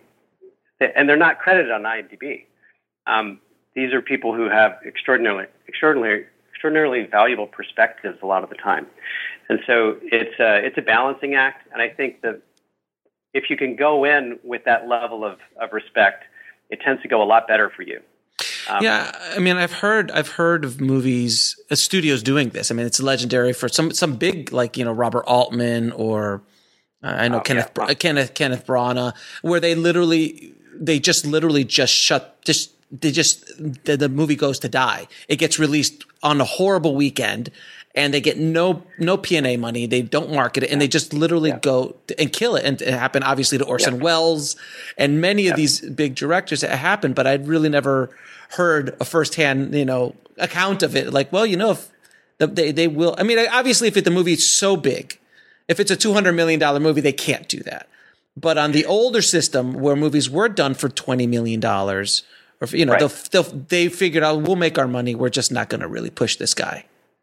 And they're not credited on IMDb. Um, these are people who have extraordinarily, extraordinarily, extraordinarily valuable perspectives a lot of the time, and so it's a, it's a balancing act. And I think that if you can go in with that level of, of respect, it tends to go a lot better for you. Um, yeah, I mean, I've heard I've heard of movies, uh, studios doing this. I mean, it's legendary for some some big, like, you know, Robert Altman or uh, I know oh, Kenneth yeah. Kenneth Kenneth Branagh, where they literally. They just literally just shut, just, they just, the, the movie goes to die. It gets released on a horrible weekend, and they get no, no P and A money. They don't market it, and they just literally yeah. go and kill it. And it happened obviously to Orson yeah. Welles and many yeah. of these big directors. It happened, but I'd really never heard a firsthand, you know, account of it. Like, well, you know, if the, they, they will, I mean, obviously if the movie is so big, if it's a two hundred million dollars movie, they can't do that. But on the older system, where movies were done for twenty million dollars, or, you know, right. they'll, they'll, they figured out, we'll make our money. We're just not going to really push this guy.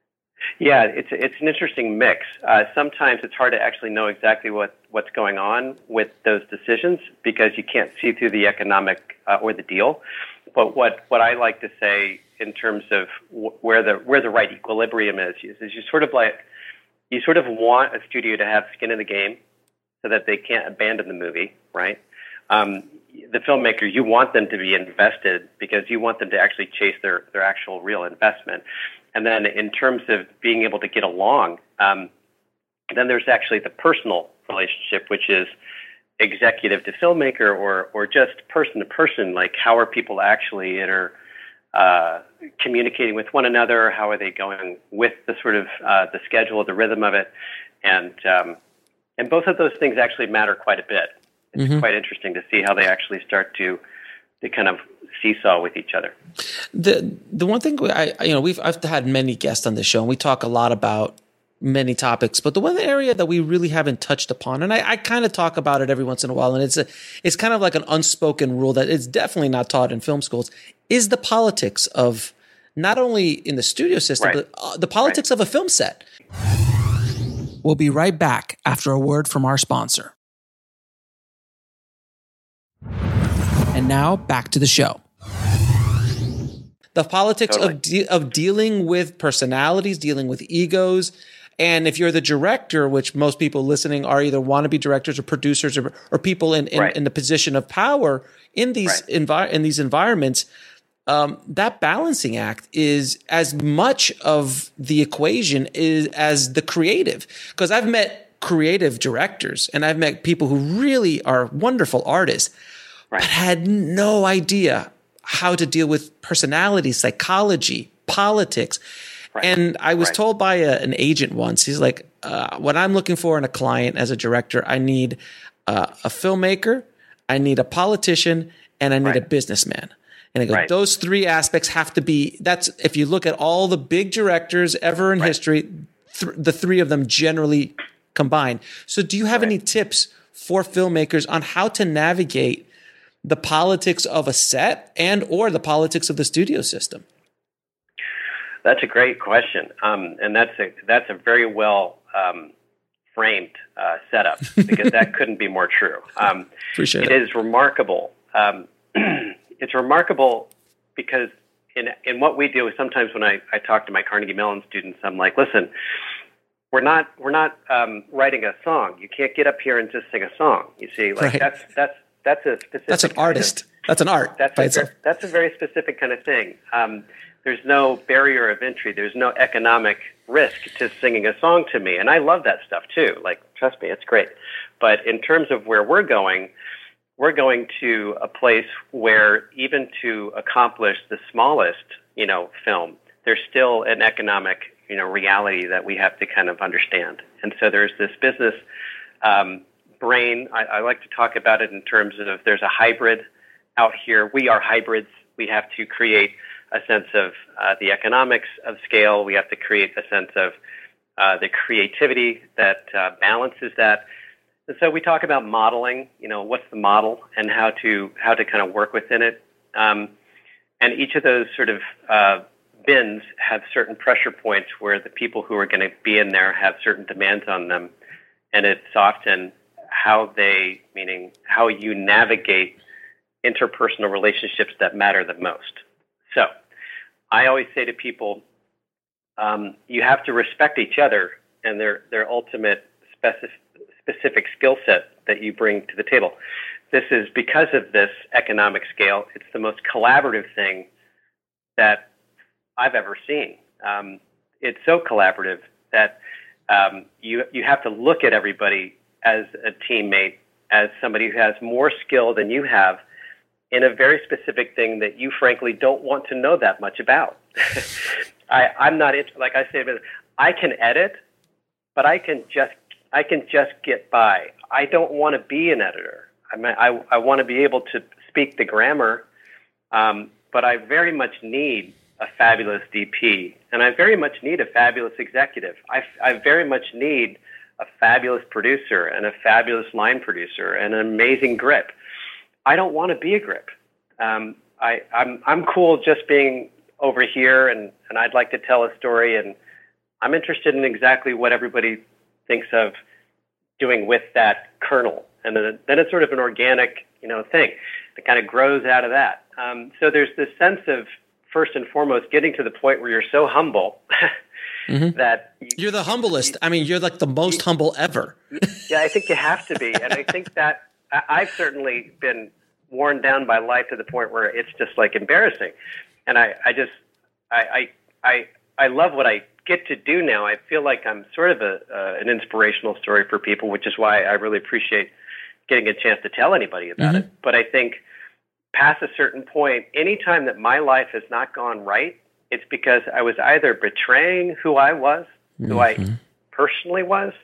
Yeah, it's it's an interesting mix. Uh, sometimes it's hard to actually know exactly what, what's going on with those decisions, because you can't see through the economic uh, or the deal. But what, what I like to say in terms of w- where the where the right equilibrium is, is, is you sort of like you sort of want a studio to have skin in the game, so that they can't abandon the movie, right? Um, the filmmaker, you want them to be invested because you want them to actually chase their, their actual real investment. And then in terms of being able to get along, um, then there's actually the personal relationship, which is executive to filmmaker, or or just person to person, like how are people actually inter uh, communicating with one another? How are they going with the sort of uh, the schedule, the rhythm of it, and um, and both of those things actually matter quite a bit. It's mm-hmm. quite interesting to see how they actually start to to kind of seesaw with each other. The the one thing I you know we've I've had many guests on this show, and we talk a lot about many topics, but the one area that we really haven't touched upon, and I, I kind of talk about it every once in a while, and it's a, it's kind of like an unspoken rule that it's definitely not taught in film schools, is the politics of not only in the studio system, right. but uh, the politics right. of a film set. We'll be right back after a word from our sponsor. And now back to the show. The politics totally. of de- of dealing with personalities, dealing with egos. And if you're the director, which most people listening are either wannabe directors or producers or, or people in, in, right. in the position of power in these right. envi- in these environments, um, that balancing act is as much of the equation is as the creative. Because I've met creative directors and I've met people who really are wonderful artists, right. but had no idea how to deal with personality, psychology, politics. Right. And I was right. told by a, an agent once, he's like, uh, what I'm looking for in a client as a director, I need uh, a filmmaker, I need a politician, and I need right. a businessman. And I go, right. those three aspects have to be, that's, if you look at all the big directors ever in right. history, th- the three of them generally combine. So do you have right. any tips for filmmakers on how to navigate the politics of a set and or the politics of the studio system? That's a great question, um, and that's a that's a very well um, framed uh, setup, because that couldn't be more true. Um, Appreciate it. It is remarkable. Um, it's remarkable because in in what we do, sometimes when I, I talk to my Carnegie Mellon students, I'm like, listen, we're not we're not um, writing a song. You can't get up here and just sing a song. You see, like right. that's that's that's a specific. That's an artist. Of, that's an art. That's a, itself. That's a very specific kind of thing. Um, There's no barrier of entry. There's no economic risk to singing a song to me. And I love that stuff too. Like, trust me, it's great. But in terms of where we're going, we're going to a place where even to accomplish the smallest, you know, film, there's still an economic, you know, reality that we have to kind of understand. And so there's this business um, brain. I, I like to talk about it in terms of there's a hybrid out here. We are hybrids. We have to create a sense of uh, the economics of scale. We have to create a sense of uh, the creativity that uh, balances that. And so we talk about modeling, you know, what's the model and how to how to kind of work within it. Um, and each of those sort of uh, bins have certain pressure points where the people who are going to be in there have certain demands on them. And it's often how they, meaning how you navigate interpersonal relationships that matter the most. So I always say to people, um, you have to respect each other and their, their ultimate specific, specific skill set that you bring to the table. This is because of this economic scale. It's the most collaborative thing that I've ever seen. Um, it's so collaborative that um, you you have to look at everybody as a teammate, as somebody who has more skill than you have in a very specific thing that you frankly don't want to know that much about. I, I'm not, like I say, I can edit, but I can just I can just get by. I don't want to be an editor. I mean, I, I want to be able to speak the grammar, um, but I very much need a fabulous D P, and I very much need a fabulous executive. I, I very much need a fabulous producer and a fabulous line producer and an amazing grip. I don't want to be a grip. Um, I, I'm I'm cool just being over here, and, and I'd like to tell a story, and I'm interested in exactly what everybody thinks of doing with that kernel. And then, then it's sort of an organic, you know, thing that kind of grows out of that. Um, so there's this sense of, first and foremost, getting to the point where you're so humble mm-hmm. that you, you're the humblest. You, I mean, you're like the most you, humble ever. Yeah, I think you have to be, and I think that I, I've certainly been worn down by life to the point where it's just like embarrassing. And I, I just, I, I, I, I love what I get to do now. I feel like I'm sort of a uh, an inspirational story for people, which is why I really appreciate getting a chance to tell anybody about Mm-hmm. it. But I think past a certain point, anytime that my life has not gone right, it's because I was either betraying who I was, who Mm-hmm. I personally was,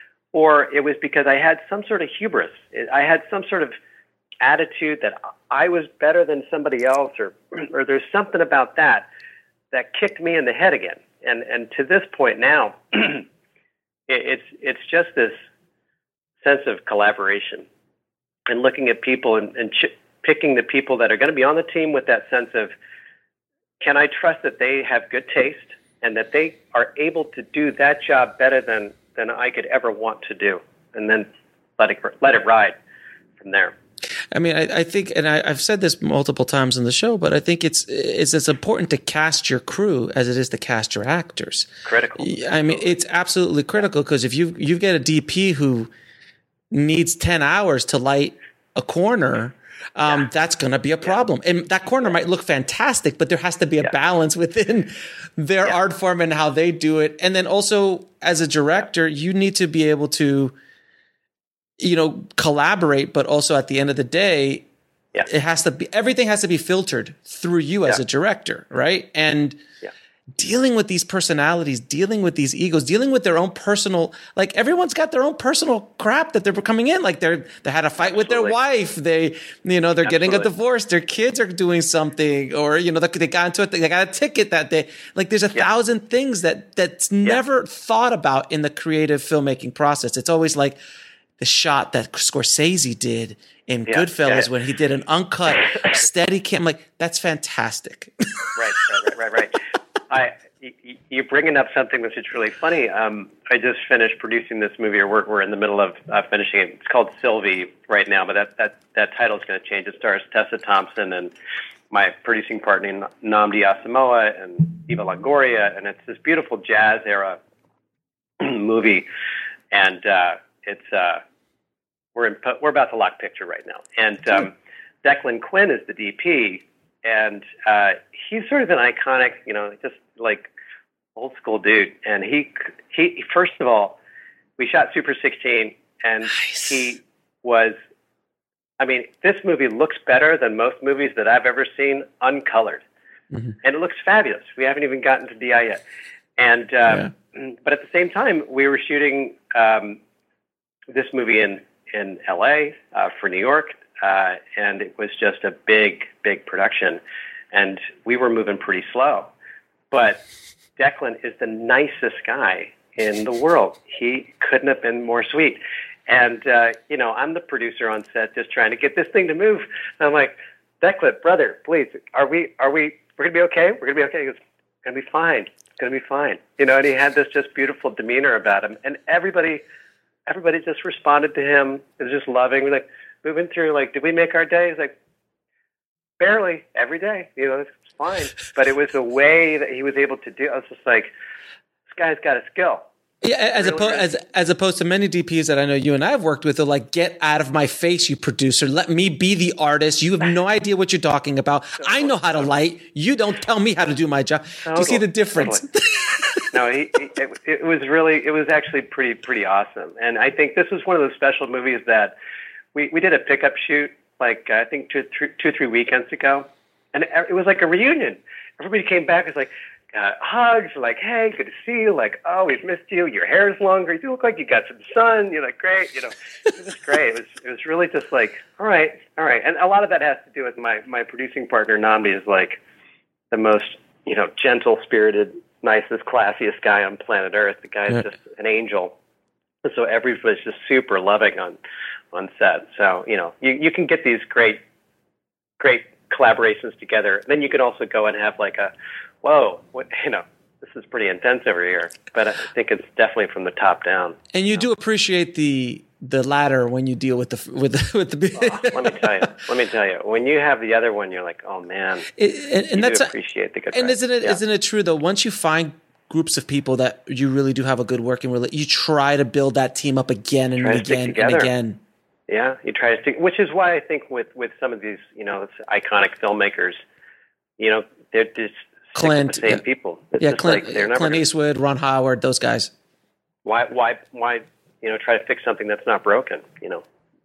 or it was because I had some sort of hubris. I had some sort of attitude that I was better than somebody else, or or there's something about that that kicked me in the head again. And and to this point now, it, it's it's just this sense of collaboration and looking at people and, and ch- picking the people that are going to be on the team with that sense of, can I trust that they have good taste and that they are able to do that job better than, than I could ever want to do, and then let it let it ride from there. I mean, I, I think, and I, I've said this multiple times in the show, but I think it's it's as important to cast your crew as it is to cast your actors. Critical. I mean, it's absolutely critical, because if you you get a D P who needs ten hours to light a corner, um, yeah. that's going to be a problem. Yeah. And that corner might look fantastic, but there has to be a yeah. balance within their yeah. art form and how they do it. And then also, as a director, you need to be able to, you know, collaborate, but also at the end of the day, yeah. it has to be, everything has to be filtered through you as yeah. a director, right? And yeah. dealing with these personalities, dealing with these egos, dealing with their own personal, like everyone's got their own personal crap that they're coming in. Like they're, they had a fight Absolutely. with their wife. They, you know, they're Absolutely. getting a divorce. Their kids are doing something, or, you know, they, they got into it. They got a ticket that day. Like there's a yeah. thousand things that that's yeah. never thought about in the creative filmmaking process. It's always like the shot that Scorsese did in yeah, Goodfellas yeah. when he did an uncut steady cam. Like, that's fantastic. Right, right, right, right, right. I, you're bringing up something which is really funny. Um, I just finished producing this movie, or we're, we're in the middle of uh, finishing it. It's called Sylvie right now, but that, that, that title is going to change. It stars Tessa Thompson and my producing partner, Nnamdi Asomugha, and Eva Longoria, and it's this beautiful jazz era movie. And uh, it's... Uh, We're in, we're about to lock picture right now, and um, Declan Quinn is the D P, and uh, he's sort of an iconic, you know, just like old school dude. And he he first of all, we shot Super sixteen, and nice. he was. I mean, this movie looks better than most movies that I've ever seen uncolored, mm-hmm. and it looks fabulous. We haven't even gotten to D I yet, and um, yeah. but at the same time, we were shooting um, this movie in. in L A uh, for New York, uh, and it was just a big, big production, and we were moving pretty slow. But Declan is the nicest guy in the world. He couldn't have been more sweet. And, uh, you know, I'm the producer on set just trying to get this thing to move. And I'm like, Declan, brother, please, are we, are we, we're going to be okay? We're going to be okay. He goes, it's going to be fine. It's going to be fine. You know, and he had this just beautiful demeanor about him. And everybody... Everybody just responded to him. It was just loving. We're like moving through, like, did we make our day? He's like, barely every day. You know, it's fine. But it was the way that he was able to do. I was just like, this guy's got a skill. Yeah, as really opposed as as opposed to many D Ps that I know you and I have worked with, are like, get out of my face, you producer. Let me be the artist. You have no idea what you're talking about. I know how to light. You don't tell me how to do my job. Do you see the difference? Totally. No, he, he, it, it was really, it was actually pretty, pretty awesome. And I think this was one of those special movies that we, we did a pickup shoot, like, uh, I think two, three, two, three weekends ago. And it was like a reunion. Everybody came back. It was like, uh, hugs, like, hey, good to see you. Like, oh, we've missed you. Your hair's longer. You look like you got some sun. You're like, great. You know, it was great. It was, it was really just like, all right, all right. And a lot of that has to do with my, my producing partner, Nnamdi, is like the most, you know, gentle spirited, nicest, classiest guy on planet Earth. The guy's yeah. just an angel. So everybody's just super loving on, on set. So, you know, you, you can get these great, great collaborations together. Then you can also go and have like a, whoa, what, you know, this is pretty intense over here. But I think it's definitely from the top down. And you, you know? do appreciate the the latter when you deal with the with the, with the. Oh, let me tell you. Let me tell you. When you have the other one, you're like, oh man. It, and, and you that's do appreciate the good. And isn't it yeah. isn't it true though? Once you find groups of people that you really do have a good working relationship, you try to build that team up again and again and again. Yeah, you try to stick, which is why I think with, with some of these, you know, iconic filmmakers, you know, they're just Clint, the same yeah. people. It's yeah, Clint, like they're never Clint gonna, Eastwood, Ron Howard, those guys. Why, why, why, you know, try to fix something that's not broken, you know?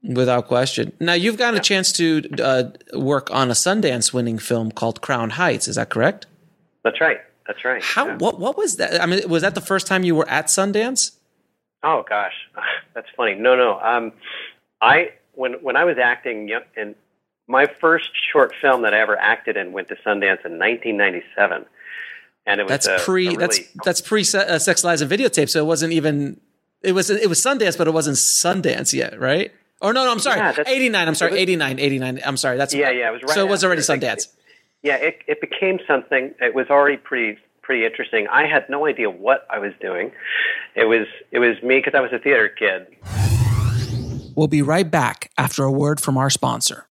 Without question. Now, you've gotten yeah. a chance to uh, work on a Sundance-winning film called Crown Heights. Is that correct? That's right. That's right. How? Yeah. What? What was that? I mean, was that the first time you were at Sundance? Oh gosh, that's funny. No, no. Um, I when when I was acting, and my first short film that I ever acted in went to Sundance in nineteen ninety-seven, and it was that's a, pre. a really, that's that's pre uh, Sex, Lies, and Videotape. So it wasn't even. It was it was Sundance, but it wasn't Sundance yet, right? Or no, no. I'm sorry. Yeah, eighty-nine. I'm sorry. Was, eighty-nine. eighty-nine. I'm sorry. That's yeah, yeah. It was right. So it was already after. Sundance. It, yeah, it it became something. It was already pretty. pretty interesting. I had no idea what I was doing. It was it was me because I was a theater kid. We'll be right back after a word from our sponsor.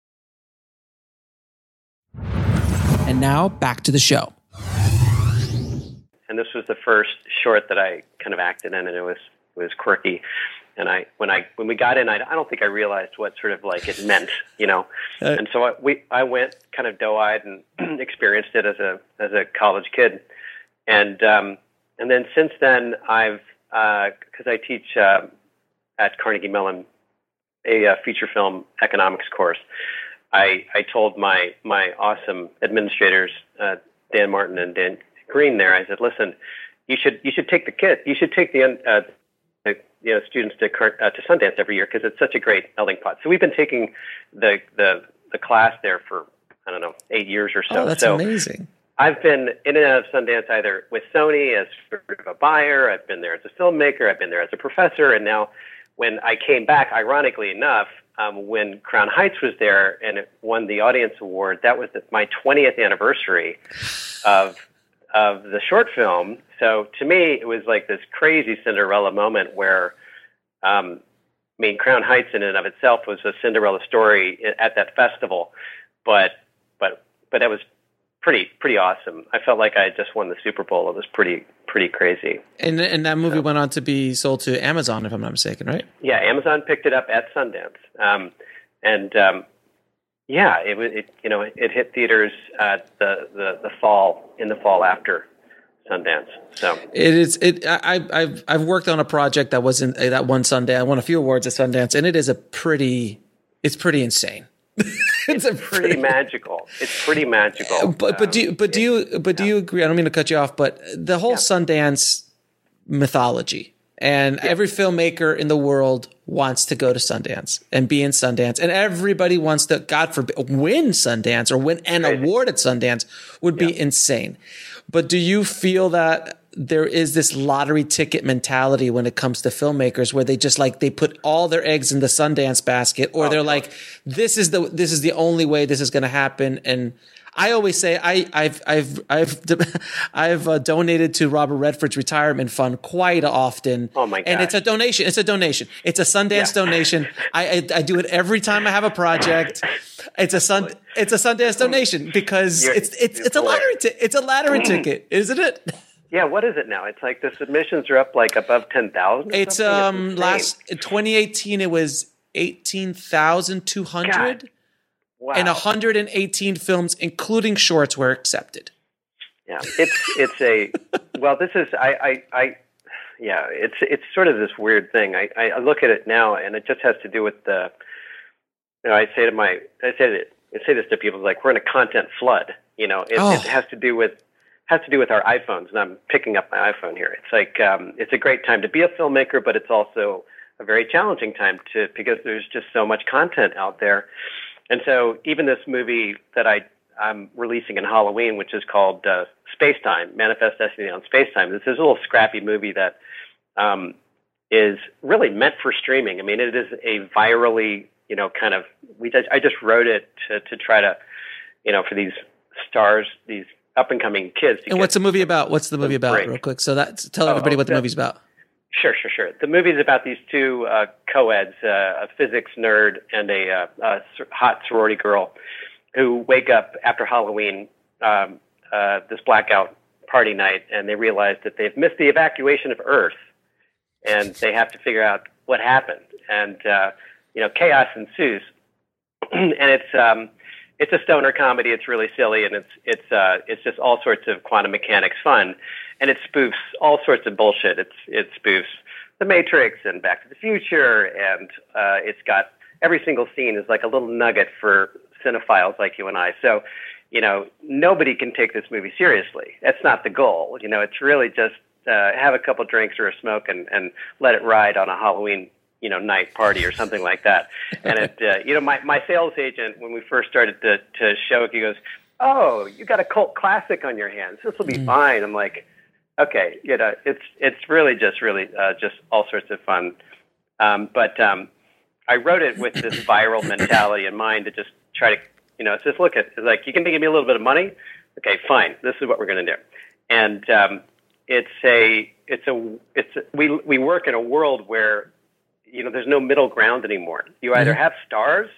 And now back to the show. And this was the first short that I kind of acted in, and it was it was quirky. And I when I when we got in, I, I don't think I realized what sort of like it meant, you know. Uh, and so I, we I went kind of doe-eyed and experienced it as a as a college kid, and um, and then since then I've because uh, I teach uh, at Carnegie Mellon a uh, feature film economics course. I I told my my awesome administrators uh, Dan Martin and Dan Green there. I said, listen, you should you should take the kid you should take the uh, you know, students to uh, to Sundance every year because it's such a great melting pot. So we've been taking the the the class there for I don't know eight years or so. Oh, that's so amazing. I've been in and out of Sundance either with Sony as sort of a buyer. I've been there as a filmmaker. I've been there as a professor. And now, when I came back, ironically enough, um, when Crown Heights was there and it won the Audience Award, that was the, my twentieth anniversary of of the short film. So to me, it was like this crazy Cinderella moment where, um, I mean, Crown Heights in and of itself was a Cinderella story at that festival, but but but it was pretty pretty awesome. I felt like I had just won the Super Bowl. It was pretty pretty crazy. And and that movie so, went on to be sold to Amazon, if I'm not mistaken, right? Yeah, Amazon picked it up at Sundance, um, and um, yeah, it was it, you know it hit theaters uh, the the the fall in the fall after Sundance. So it is it. I I've I've worked on a project that wasn't that won Sundance. I won a few awards at Sundance, and it is a pretty. It's pretty insane. it's, it's a pretty, pretty magical. It's pretty magical. But but do you, but do you but do you agree? I don't mean to cut you off, but the whole yeah. Sundance mythology and yeah. every filmmaker in the world wants to go to Sundance and be in Sundance, and everybody wants to, God forbid, win Sundance or win an Crazy. award at Sundance would be yeah. insane. But do you feel that there is this lottery ticket mentality when it comes to filmmakers where they just like, they put all their eggs in the Sundance basket, or oh, they're like, this is the, this is the only way this is going to happen. And I always say I, I've, I've, I've, I've uh, donated to Robert Redford's retirement fund quite often. Oh my gosh. And it's a donation. It's a donation. It's a Sundance yeah. donation. I, I, I do it every time I have a project. It's a sun. It's a Sundance donation because you're, it's it's it's a lottery. T- it's a lottery ticket, isn't it? Yeah. What is it now? It's like the submissions are up like above ten thousand. It's um it's last in twenty eighteen it was eighteen thousand two hundred. Wow. And one hundred eighteen films, including shorts, were accepted. Yeah, it's it's a well. This is I I, I yeah. It's it's sort of this weird thing. I, I look at it now, and it just has to do with the. You know, I say to my I say that I say this to people like we're in a content flood. You know, it, oh. it has to do with has to do with our iPhones, and I'm picking up my iPhone here. It's like um, it's a great time to be a filmmaker, but it's also a very challenging time to because there's just so much content out there. And so even this movie that I, I'm releasing in Halloween, which is called uh, Space Time, Manifest Destiny on Space Time, this is a little scrappy movie that um, is really meant for streaming. I mean, it is a virally, you know, kind of, we just, I just wrote it to, to try to, you know, for these stars, these up-and-coming kids. And what's the movie about? What's the movie about, break. real quick? So that tell everybody oh, what the, the movie's about. Sure, sure, sure. The movie is about these two uh, co-eds, uh, a physics nerd and a, uh, a hot sorority girl, who wake up after Halloween, um, uh, this blackout party night, and they realize that they've missed the evacuation of Earth, and they have to figure out what happened. And uh, you know, chaos ensues, and it's um, it's a stoner comedy. It's really silly, and it's it's uh, it's just all sorts of quantum mechanics fun. And it spoofs all sorts of bullshit. It's it spoofs The Matrix and Back to the Future, and uh, it's got every single scene is like a little nugget for cinephiles like you and I. So, you know, nobody can take this movie seriously. That's not the goal. You know, it's really just uh, have a couple drinks or a smoke and, and let it ride on a Halloween, you know, night party or something like that. And it, uh, you know, my, my sales agent, when we first started to, to show it, he goes, "Oh, you got a cult classic on your hands. This will be mm. fine." I'm like, okay, you know, it's, it's really just really uh, just all sorts of fun. Um, but um, I wrote it with this viral mentality in mind to just try to, you know, it's just look at, it's like, you can give me a little bit of money. Okay, fine. This is what we're going to do. And um, it's a, it's a, it's a, we, we work in a world where, you know, there's no middle ground anymore. You either have stars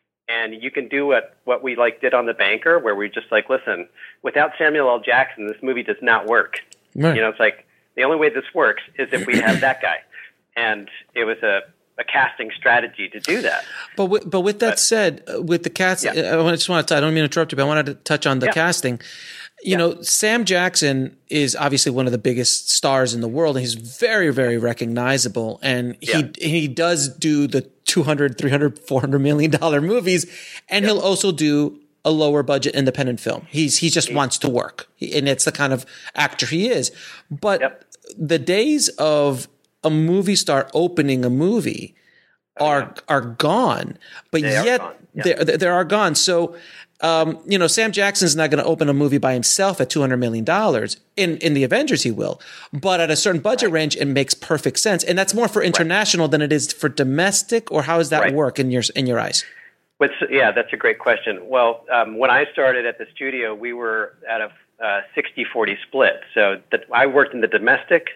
and you can do what, what we like did on The Banker, where we just like, listen, without Samuel L. Jackson, this movie does not work. Right. You know, it's like the only way this works is if we have that guy. And it was a, a casting strategy to do that. But with, but with that but, said, with the cast, yeah. I just want to, I don't mean to interrupt you, but I wanted to touch on the yeah. casting. You yeah. know, Sam Jackson is obviously one of the biggest stars in the world, and he's very, very recognizable. And he yeah. he does do the two hundred, three hundred, four hundred million dollar movies, and yeah. he'll also do a lower budget independent film. He's he just he, wants to work, and it's the kind of actor he is. But yep. the days of a movie star opening a movie are oh, yeah. are gone, but they yet gone. Yeah. they they are gone. So. Um, you know, Sam Jackson's not going to open a movie by himself at two hundred million dollars. In, in the Avengers, he will. But at a certain budget right. range, it makes perfect sense. And that's more for international right. than it is for domestic, or how does that right. work in your, in your eyes? What's, yeah, that's a great question. Well, um, when I started at the studio, we were at a uh, sixty forty split. So the, I worked in the domestic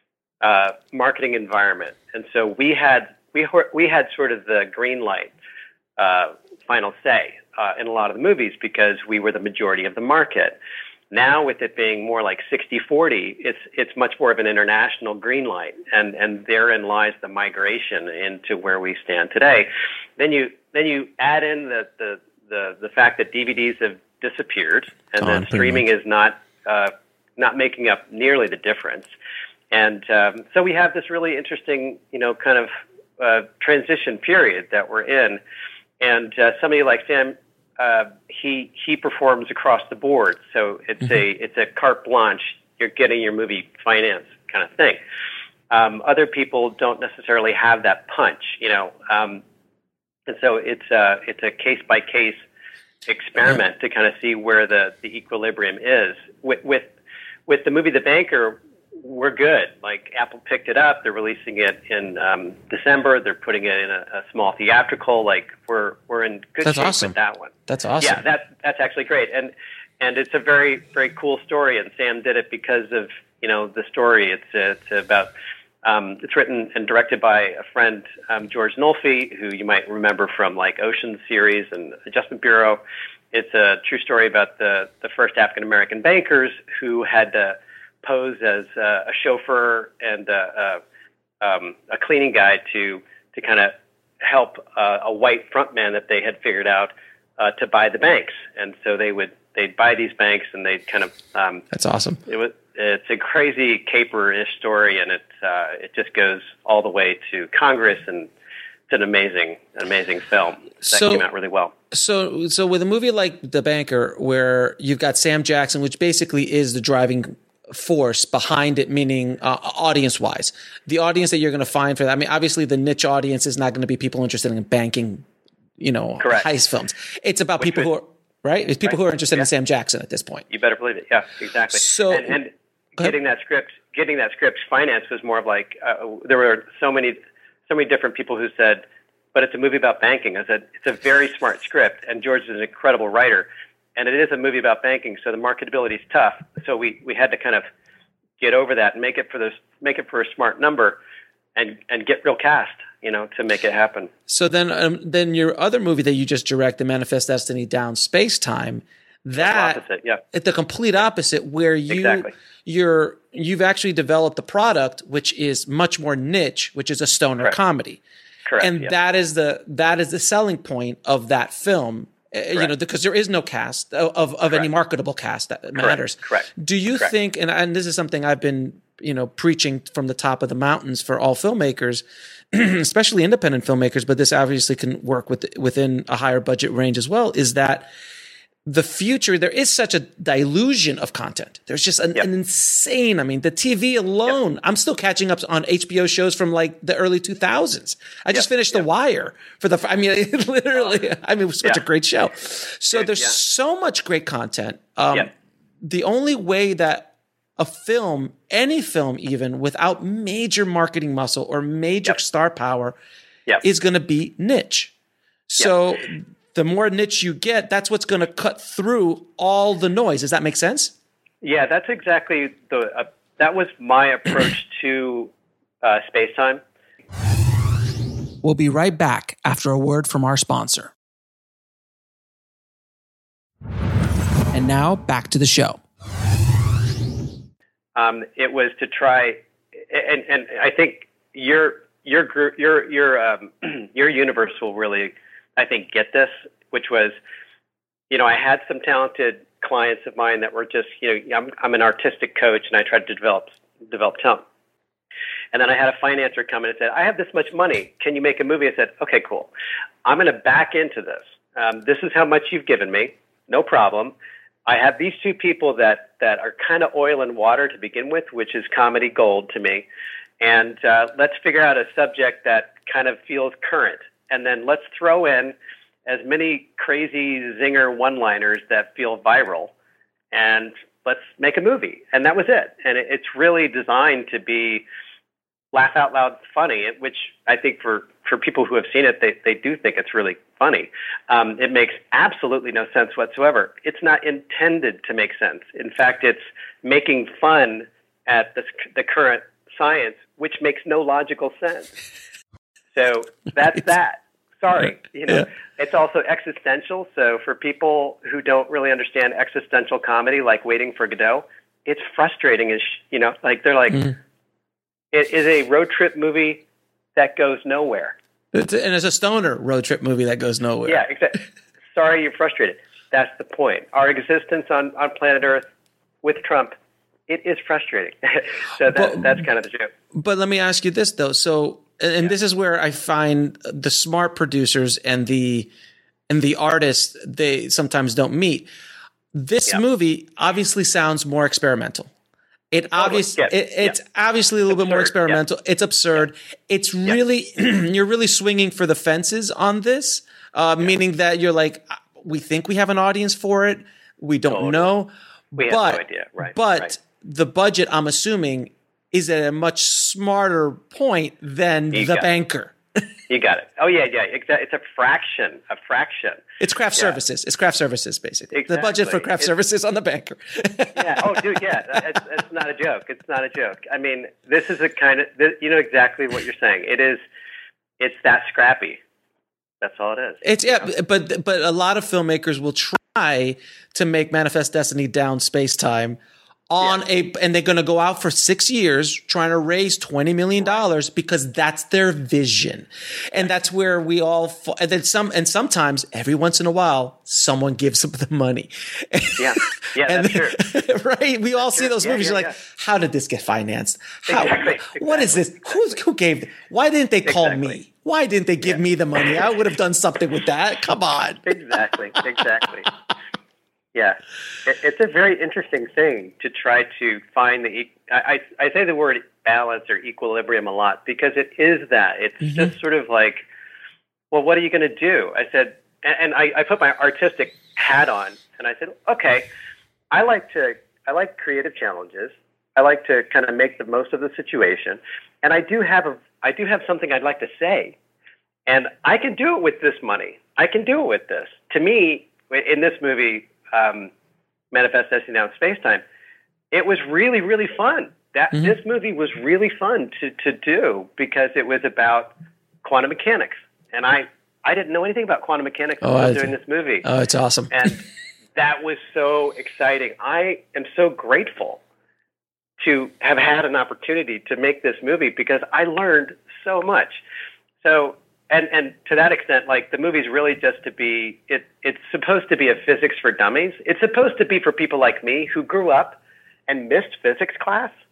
uh, marketing environment. And so we had, we, we had sort of the green light uh, final say. Uh, in a lot of the movies, because we were the majority of the market. Now, with it being more like sixty forty, it's it's much more of an international green light, and and therein lies the migration into where we stand today. Then you then you add in the the the, the fact that D V Ds have disappeared, and oh, then streaming is not uh, not making up nearly the difference, and um, so we have this really interesting, you know, kind of uh, transition period that we're in, and uh, somebody like Sam. Uh, he he performs across the board, so it's mm-hmm. a it's a carte blanche. You're getting your movie financed kind of thing. Um, other people don't necessarily have that punch, you know, um, and so it's a it's a case by case experiment mm-hmm. to kind of see where the, the equilibrium is. With with with the movie The Banker, we're good. Like, Apple picked it up. They're releasing it in um, December. They're putting it in a, a small theatrical. Like, we're we're in good that's shape awesome. with that one. That's awesome. Yeah, that's that's actually great. And and it's a very very cool story. And Sam did it because of, you know, the story. It's it's about um, it's written and directed by a friend, um, George Nolfi, who you might remember from like Ocean's series and Adjustment Bureau. It's a true story about the the first African American bankers who had to pose as uh, a chauffeur and uh, uh, um, a cleaning guy to to kind of help uh, a white frontman that they had figured out uh, to buy the banks. And so they would they'd buy these banks, and they'd kind of um, that's awesome. It was it's a crazy caper-ish story, and it uh, it just goes all the way to Congress, and it's an amazing an amazing film that so, came out really well. So so with a movie like The Banker, where you've got Sam Jackson, which basically is the driving force behind it, meaning uh, audience-wise, the audience that you're going to find for that. I mean, obviously, the niche audience is not going to be people interested in banking, you know, Correct. heist films. It's about Which people would, who are right. It's people right. who are interested yeah. in Sam Jackson at this point. You better believe it. Yeah, exactly. So, and, and getting that script, getting that script financed was more of like uh, there were so many, so many different people who said, "But it's a movie about banking." I said, "It's a very smart script, and George is an incredible writer." And it is a movie about banking, so the marketability is tough. So we, we had to kind of get over that and make it for this, make it for a smart number, and, and get real cast, you know, to make it happen. So then, um, then your other movie that you just directed, Manifest Destiny: Down Space Time, that the opposite, yeah, it's the complete opposite, where you exactly. you're you've actually developed a product which is much more niche, which is a stoner Correct. comedy, Correct, and yeah. that is the that is the selling point of that film. Correct. You know, because there is no cast of, of, of any marketable cast that matters. Correct. Do you Correct. think, and, and this is something I've been you know, preaching from the top of the mountains for all filmmakers, especially independent filmmakers, but this obviously can work with within a higher budget range as well, is that the future, there is such a dilution of content. There's just an, yep. an insane, I mean, the T V alone, yep. I'm still catching up on H B O shows from like the early two thousands. I just yep. finished yep. The Wire for the, I mean, literally, I mean, it was such yeah. a great show. So there's yeah. so much great content. Um, yep. The only way that a film, any film even, without major marketing muscle or major yep. star power yep. is going to be niche. So yep. the more niche you get, that's what's going to cut through all the noise. Does that make sense? Yeah, that's exactly the, uh, that was my approach to uh, Spacetime. We'll be right back after a word from our sponsor. And now back to the show. Um, it was to try, and, and I think your your group, your your um, your universe will really, I think, get this. Which was, you know, I had some talented clients of mine that were just, you know, I'm I'm an artistic coach, and I tried to develop develop talent. And then I had a financer come in and said, "I have this much money. Can you make a movie?" I said, "Okay, cool. I'm going to back into this. Um, this is how much you've given me. No problem. I have these two people that, that are kind of oil and water to begin with, which is comedy gold to me. And uh, let's figure out a subject that kind of feels current. And then let's throw in as many crazy zinger one-liners that feel viral. And let's make a movie." And that was it. And it, it's really designed to be laugh out loud funny, which I think for, for people who have seen it, they, they do think it's really funny. Um, it makes absolutely no sense whatsoever. It's not intended to make sense. In fact, it's making fun at the, the current science, which makes no logical sense. So that's that. Sorry. You know, yeah. It's also existential. So for people who don't really understand existential comedy, like Waiting for Godot, it's frustrating as, you know, like they're like, mm. It is a road trip movie that goes nowhere. It's a, and it's a stoner road trip movie that goes nowhere. Yeah, exactly. Sorry, you're frustrated. That's the point. Our existence on, on planet Earth with Trump, it is frustrating. So that, but, that's kind of the joke. But let me ask you this, though. So, and, and yeah. this is where I find the smart producers and the and the artists, they sometimes don't meet. This yeah. movie obviously sounds more experimental. It obviously yes. it, it's yeah. obviously a little absurd. bit more experimental. Yeah. It's absurd. Yeah. It's really yeah. you're really swinging for the fences on this, uh, yeah. meaning that you're like, we think we have an audience for it. We don't totally. know. We but, have no idea. Right. But right. the budget, I'm assuming, is at a much smarter point than you The Banker. You got it. Oh, yeah, yeah. It's a fraction, a fraction. It's craft yeah. services. It's craft services, basically. Exactly. The budget for craft it's, services on The Banker. yeah. Oh, dude, yeah. It's, it's not a joke. It's not a joke. I mean, this is a kind of, you know exactly what you're saying. It is, it's that scrappy. That's all it is. It's yeah, know? but but a lot of filmmakers will try to make Manifest Destiny down Spacetime on yeah. a, and they're going to go out for six years trying to raise twenty million dollars because that's their vision. And that's where we all, and then some, and sometimes every once in a while, someone gives them the money. Yeah. Yeah. and that's then, true. Right. We all that's see true. those yeah, movies. Yeah, you're like, yeah. how did this get financed? How, exactly. exactly. What is this? Who, who gave, why didn't they call exactly. me? Why didn't they give yeah. me the money? I would have done something with that. Come on. Exactly. Exactly. Yeah, it, it's a very interesting thing to try to find the. I, I say the word balance or equilibrium a lot because it is that. It's mm-hmm. just sort of like, well, what are you going to do? I said, and, and I, I put my artistic hat on, and I said, okay, I like to. I like creative challenges. I like to kind of make the most of the situation, and I do have a. I do have something I'd like to say, and I can do it with this money. I can do it with this. To me, in this movie. Um, Manifest Destiny Down Spacetime, it was really, really fun. That mm-hmm. This movie was really fun to, to do because it was about quantum mechanics. And I, I didn't know anything about quantum mechanics oh, when I was doing this movie. Oh, it's awesome. And that was so exciting. I am so grateful to have had an opportunity to make this movie because I learned so much. So And and to that extent, like the movie's really just to be, it it's supposed to be a physics for dummies. It's supposed to be for people like me who grew up and missed physics class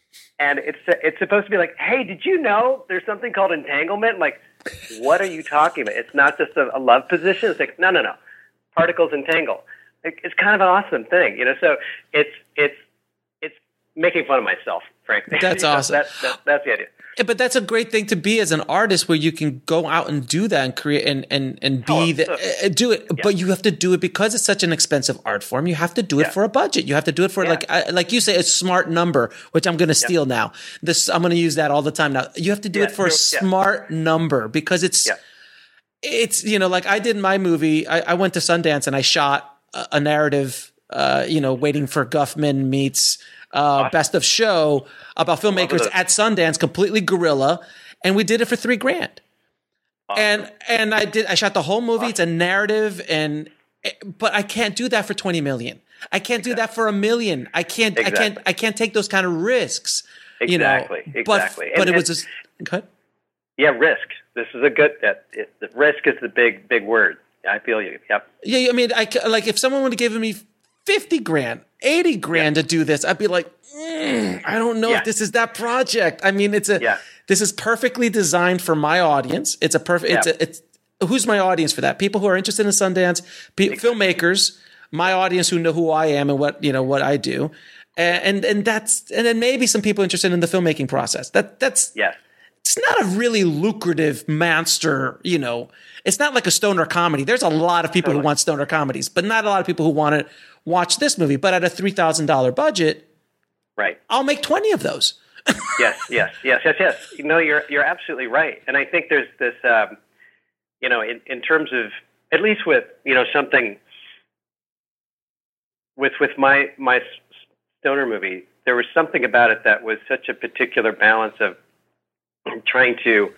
And it's it's supposed to be like, hey, did you know there's something called entanglement? Like, what are you talking about? It's not just a, a love position. It's like, no, no, no. Particles entangle. It, it's kind of an awesome thing, you know. So it's it's it's making fun of myself, frankly. That's awesome. that, that, that's the idea. Yeah, but that's a great thing to be as an artist, where you can go out and do that and create and and and be Oh, the so- uh, do it. yeah. But you have to do it because it's such an expensive art form. You have to do it Yeah. for a budget. You have to do it for Yeah. like I, like you say a smart number, which I'm going to steal now. This I'm going to use that all the time now. You have to do Yeah, it for a you're- yeah. smart number because it's Yeah. it's you know like I did my movie. I, I went to Sundance and I shot a, a narrative. Uh, you know, Waiting for Guffman meets uh, Best of Show about filmmakers those. at Sundance, completely guerrilla, and we did it for three grand. And and I did I shot the whole movie. It's a narrative, and but I can't do that for twenty million. I can't do that for a million. I can't I can't Exactly. I can't take those kind of risks. You know, Exactly, but exactly. but And- it was and- just okay. Yeah, risk. This is a good. That it, the risk is the big big word. I feel you. Yep. Yeah, I mean, I ca- like if someone would have given me fifty grand, eighty grand to do this, I'd be like, mm, I don't know Yeah. if this is that project. I mean, it's a Yeah. this is perfectly designed for my audience. It's a perfect. It's Yeah. a, it's who's my audience for that? People who are interested in Sundance, pe- filmmakers, my audience who know who I am and what you know what I do, and and, and that's and then maybe some people interested in the filmmaking process. That that's Yes. it's not a really lucrative monster, you know. It's not like a stoner comedy. There's a lot of people who Totally. want stoner comedies, but not a lot of people who want to watch this movie. But at a three thousand dollars budget, Right. I'll make twenty of those. Yes. Yes. Yes. Yes. Yes. No, you're you're absolutely right. And I think there's this, um, you know, in, in terms of at least with you know something with with my my s- stoner movie, there was something about it that was such a particular balance of trying to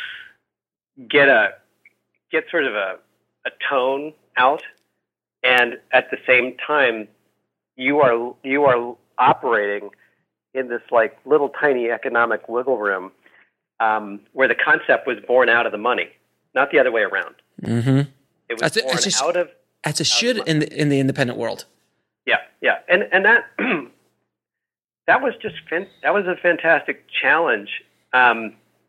get a get sort of a, a tone out, and at the same time you are you are operating in this like little tiny economic wiggle room um, where the concept was born out of the money, not the other way around. Mm-hmm. It was That's, born that's just, out of that's a should in the, in the independent world. yeah yeah and and that that was just fan- that was a fantastic challenge. Um,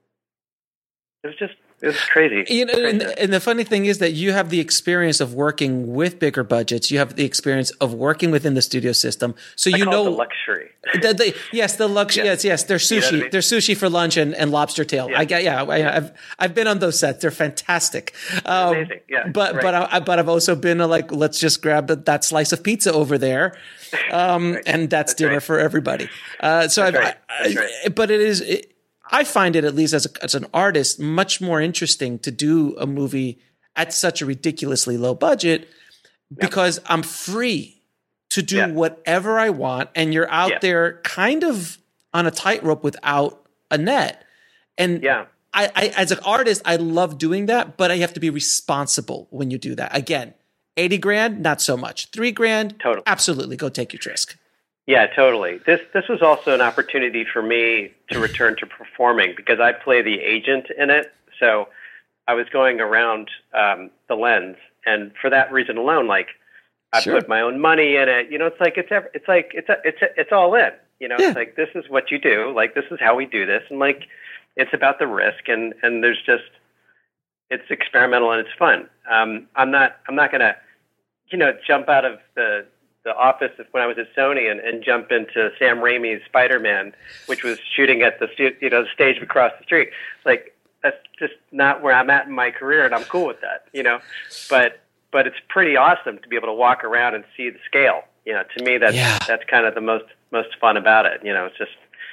it was just it was crazy. You know, and, and the funny thing is that you have the experience of working with bigger budgets. You have the experience of working within the studio system, so I you call know it the luxury. The, the, yes, the luxury. Yeah. Yes, yes. There's You know sushi. what I mean? There's sushi for lunch and, and lobster tail. Yeah. I get. Yeah, I, I've I've been on those sets. They're fantastic. Um, amazing. Yeah, But right. but I, but I've also been uh, like, let's just grab the, that slice of pizza over there, um, Right. and that's, That's dinner right. for everybody. Uh, so I've, That's right. I, That's I, but it is. It, I find it, at least as a, as an artist, much more interesting to do a movie at such a ridiculously low budget because I'm free to do Yeah. whatever I want, and you're out Yeah. there kind of on a tightrope without a net. And Yeah. I, I, as an artist, I love doing that, but I have to be responsible when you do that. Again, eighty grand, not so much. Three grand, Totally. absolutely, go take your risk. Yeah, totally. This this was also an opportunity for me to return to performing because I play the agent in it. So I was going around um, the lens, and for that reason alone, like I Sure. put my own money in it. You know, it's like it's ev- it's like it's a, it's a, it's all in. You know, Yeah. it's like this is what you do. Like this is how we do this, and like it's about the risk, and and there's just it's experimental and it's fun. Um, I'm not I'm not gonna you know jump out of the the office when I was at Sony and, and jump into Sam Raimi's Spider-Man, which was shooting at the stu- you know the stage across the street. Like that's just not where I'm at in my career, and I'm cool with that, you know. But but it's pretty awesome to be able to walk around and see the scale. You know, to me that's Yeah. that's kind of the most most fun about it. You know, it's just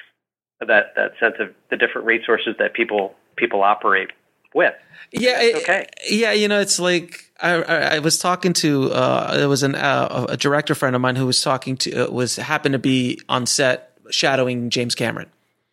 that that sense of the different resources that people people operate with. Yeah, That's it- okay. Yeah, you know, it's like I, I, I was talking to uh, there was an uh, a director friend of mine who was talking to uh, was happened to be on set shadowing James Cameron,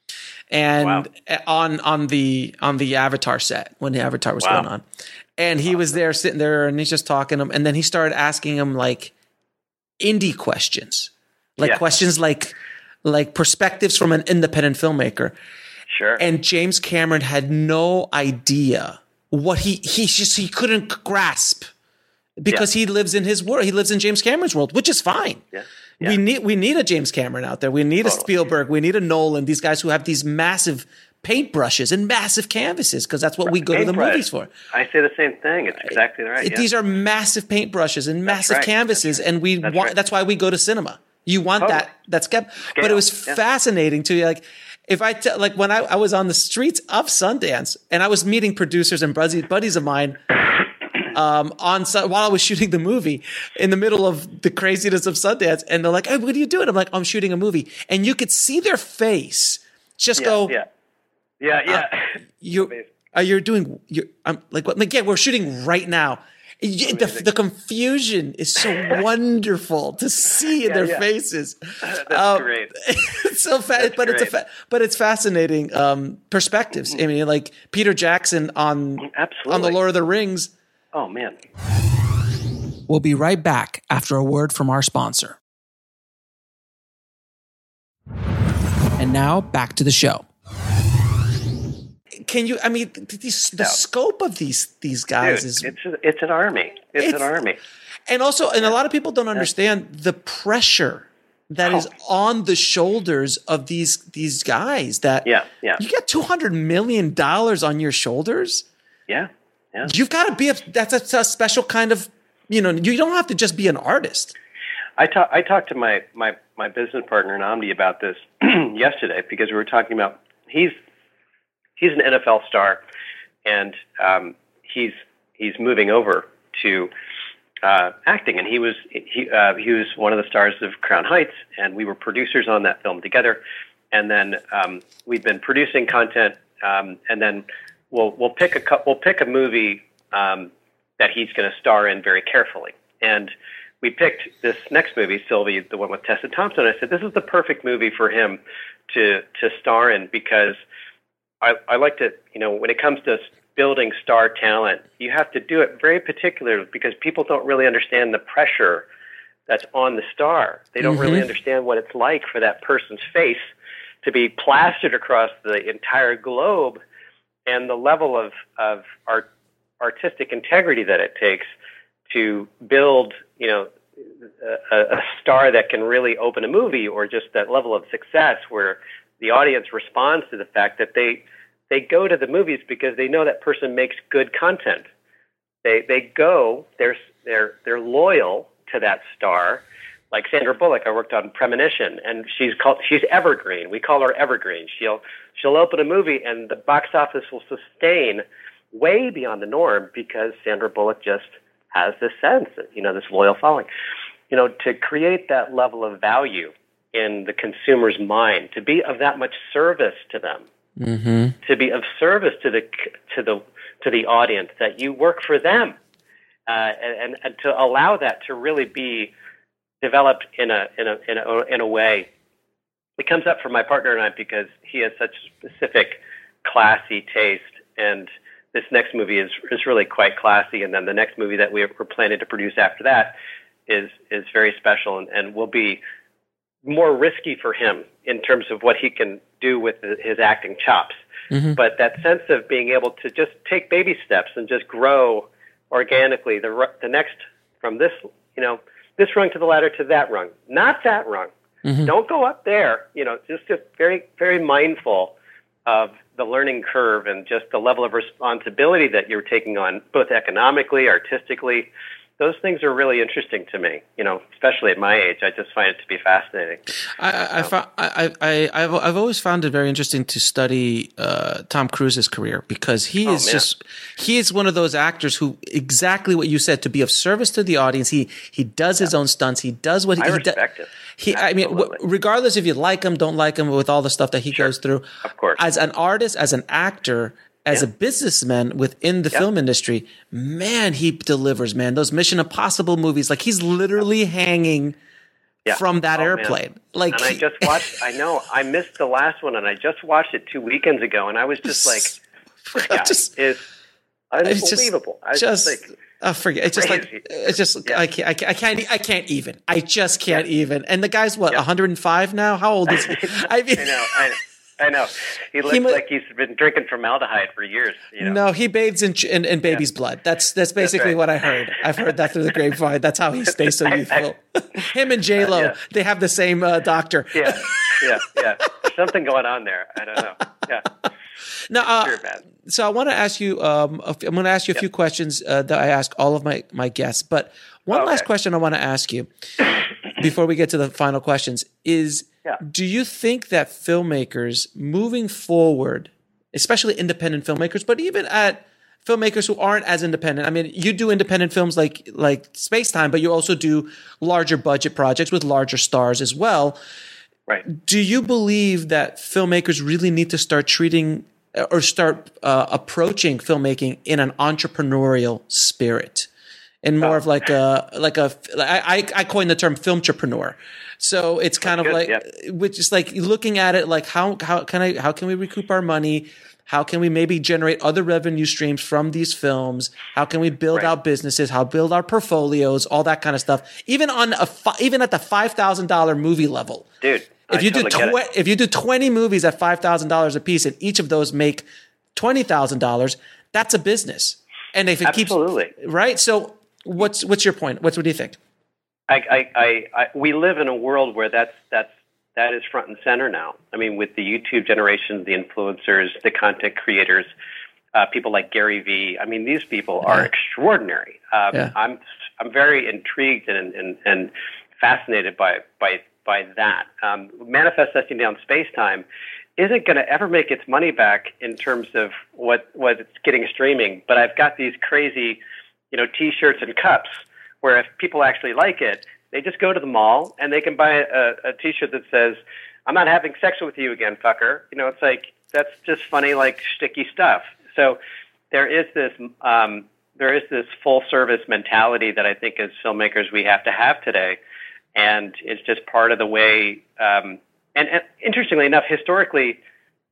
and Wow. on on the on the Avatar set when the Avatar was Wow. going on, and he was there sitting there and he's just talking to him, and then he started asking him like indie questions, like Yeah. questions like like perspectives from an independent filmmaker. Sure. And James Cameron had no idea what he he just he couldn't grasp because he lives in his world. He lives in James Cameron's world, which is fine. Yeah. Yeah. We need we need a James Cameron out there. We need Totally. a Spielberg. We need a Nolan. These guys who have these massive paintbrushes and massive canvases, because that's what we go to the Paintbrush. movies for. I say the same thing. It's exactly right. Yeah. These are massive paintbrushes and massive right. canvases, That's right. and we That's want. right. That's why we go to cinema. You want Totally. that. That's kept. Scale. But it was Yeah. fascinating to like. If I t- like when I, I was on the streets of Sundance and I was meeting producers and buddies, buddies of mine um, on while I was shooting the movie in the middle of the craziness of Sundance, and they're like, "Hey, what are you doing?" I'm like, "I'm shooting a movie," and you could see their face just yeah, go, yeah, yeah, yeah. Uh, you uh, you're doing. You're I'm like, what? Like, yeah, we're shooting right now. You- The, the confusion is so wonderful to see in Yeah, their yeah. faces. That's Um, great. It's so fa- That's but it's a great. fa- but it's fascinating um, perspectives. I mean, like Peter Jackson on Absolutely. on the Lord of the Rings. Oh man. We'll be right back after a word from our sponsor. And now back to the show. Can you? I mean, th- these, the Yeah. scope of these these guys Dude, is, it's a, it's an army. It's, It's- an army. and also, and a lot of people don't understand the pressure that is Oh. on the shoulders of these these guys. That Yeah, yeah, you got two hundred million dollars on your shoulders. yeah, yeah. You've got to be a that's a, a special kind of, you know, you don't have to just be an artist. I talked I talked to my, my, my business partner Namdi about this yesterday because we were talking about he's he's an N F L star and um, he's he's moving over to uh, acting, and he was he uh, he was one of the stars of Crown Heights, and we were producers on that film together. And then um, we've been producing content, um, and then we'll we'll pick a cou- we'll pick a movie um, that he's going to star in very carefully. And we picked this next movie, Sylvie, the one with Tessa Thompson. I said this is the perfect movie for him to to star in because I, I like to, you know, when it comes to building star talent, you have to do it very particularly because people don't really understand the pressure that's on the star. They don't Mm-hmm. really understand what it's like for that person's face to be plastered across the entire globe, and the level of, of art, artistic integrity that it takes to build, you know, a, a star that can really open a movie, or just that level of success where the audience responds to the fact that they they go to the movies because they know that person makes good content. They they go, they're they're they're loyal to that star. Like Sandra Bullock, I worked on Premonition, and she's called she's evergreen. We call her evergreen. She'll she'll open a movie, and the box office will sustain way beyond the norm because Sandra Bullock just has this sense, you know, this loyal following. You know, to create that level of value in the consumer's mind, to be of that much service to them, Mm-hmm. to be of service to the to the to the audience, that you work for them, uh, and, and to allow that to really be developed in a in a in a in a way. It comes up for my partner and I because he has such specific, classy taste, and this next movie is is really quite classy. And then the next movie that we're planning to produce after that is is very special and, and will be more risky for him in terms of what he can do with his acting chops. Mm-hmm. But that sense of being able to just take baby steps and just grow organically, the the next from this, you know, this rung to the ladder to that rung, not that rung. Mm-hmm. Don't go up there, you know, just just very, very mindful of the learning curve and just the level of responsibility that you're taking on, both economically, artistically. Those things are really interesting to me, you know, especially at my age. I just find it to be fascinating. I, I, I, found, I, I, I've, I've always found it very interesting to study uh, Tom Cruise's career because he Oh, is man. just he is one of those actors who exactly what you said, to be of service to the audience. He he does his own stunts. He does what he, I he does. respect it. He, I mean, w- Absolutely. regardless if you like him, don't like him, with all the stuff that he goes through, Of course. as an artist, as an actor, as Yeah. a businessman within the film industry, man, he delivers, man. Those Mission Impossible movies, like he's literally hanging Yeah. from that Oh, man. airplane. Like, And I he- just watched, I know, I missed the last one, and I just watched it two weekends ago, and I was just like, this guy Just- is it's just- unbelievable. I was just, just like, I forget. It's just crazy. like it's just Yeah. I can't I can't I can't I can't even. I just can't even. And the guy's what Yeah. one hundred five now. How old is he? I mean, I know, I know. I know. He looks he mu- like he's been drinking formaldehyde for years. You know? No, he bathes in, in, in baby's yeah. blood. That's that's basically that's right. what I heard. I've heard that through the grapevine. That's how he stays so youthful. Him and J Lo, uh, yeah. they have the same uh, doctor. Yeah, yeah, yeah. There's something going on there. I don't know. Yeah. Now, uh, sure, so I want to ask you. Um, I'm going to ask you a yep. few questions uh, that I ask all of my my guests. But one okay. last question I want to ask you before we get to the final questions is: yeah. do you think that filmmakers moving forward, especially independent filmmakers, but even at filmmakers who aren't as independent? I mean, you do independent films like like Space Time, but you also do larger budget projects with larger stars as well. Right. Do you believe that filmmakers really need to start treating or start uh, approaching filmmaking in an entrepreneurial spirit, and more oh. of like a like a I I coined the term filmtrepreneur. So it's kind That's of good. like yeah. which is like looking at it like how how can I how can we recoup our money? How can we maybe generate other revenue streams from these films? How can we build right. out businesses? How build our portfolios? All that kind of stuff. Even on a fi- even at the five thousand dollar movie level, dude. If I you totally do tw- if you do twenty movies at five thousand dollars a piece, and each of those make twenty thousand dollars, that's a business. And if it Absolutely. keeps right, so what's what's your point? What's what do you think? I, I, I, I we live in a world where that's that's that is front and center now. I mean, with the YouTube generation, the influencers, the content creators, uh, people like Gary Vee. I mean, these people are yeah. extraordinary. Um, yeah. I'm I'm very intrigued and and, and fascinated by by. by that. Um, Manifest Destiny on Space Time isn't going to ever make its money back in terms of what, what it's getting streaming, but I've got these crazy, you know, T-shirts and cups where if people actually like it, they just go to the mall and they can buy a, a T-shirt that says, "I'm not having sex with you again, fucker." You know, it's like, that's just funny, like sticky stuff. So there is this, um, there is this full service mentality that I think as filmmakers we have to have today. And it's just part of the way, um, and, and interestingly enough, historically,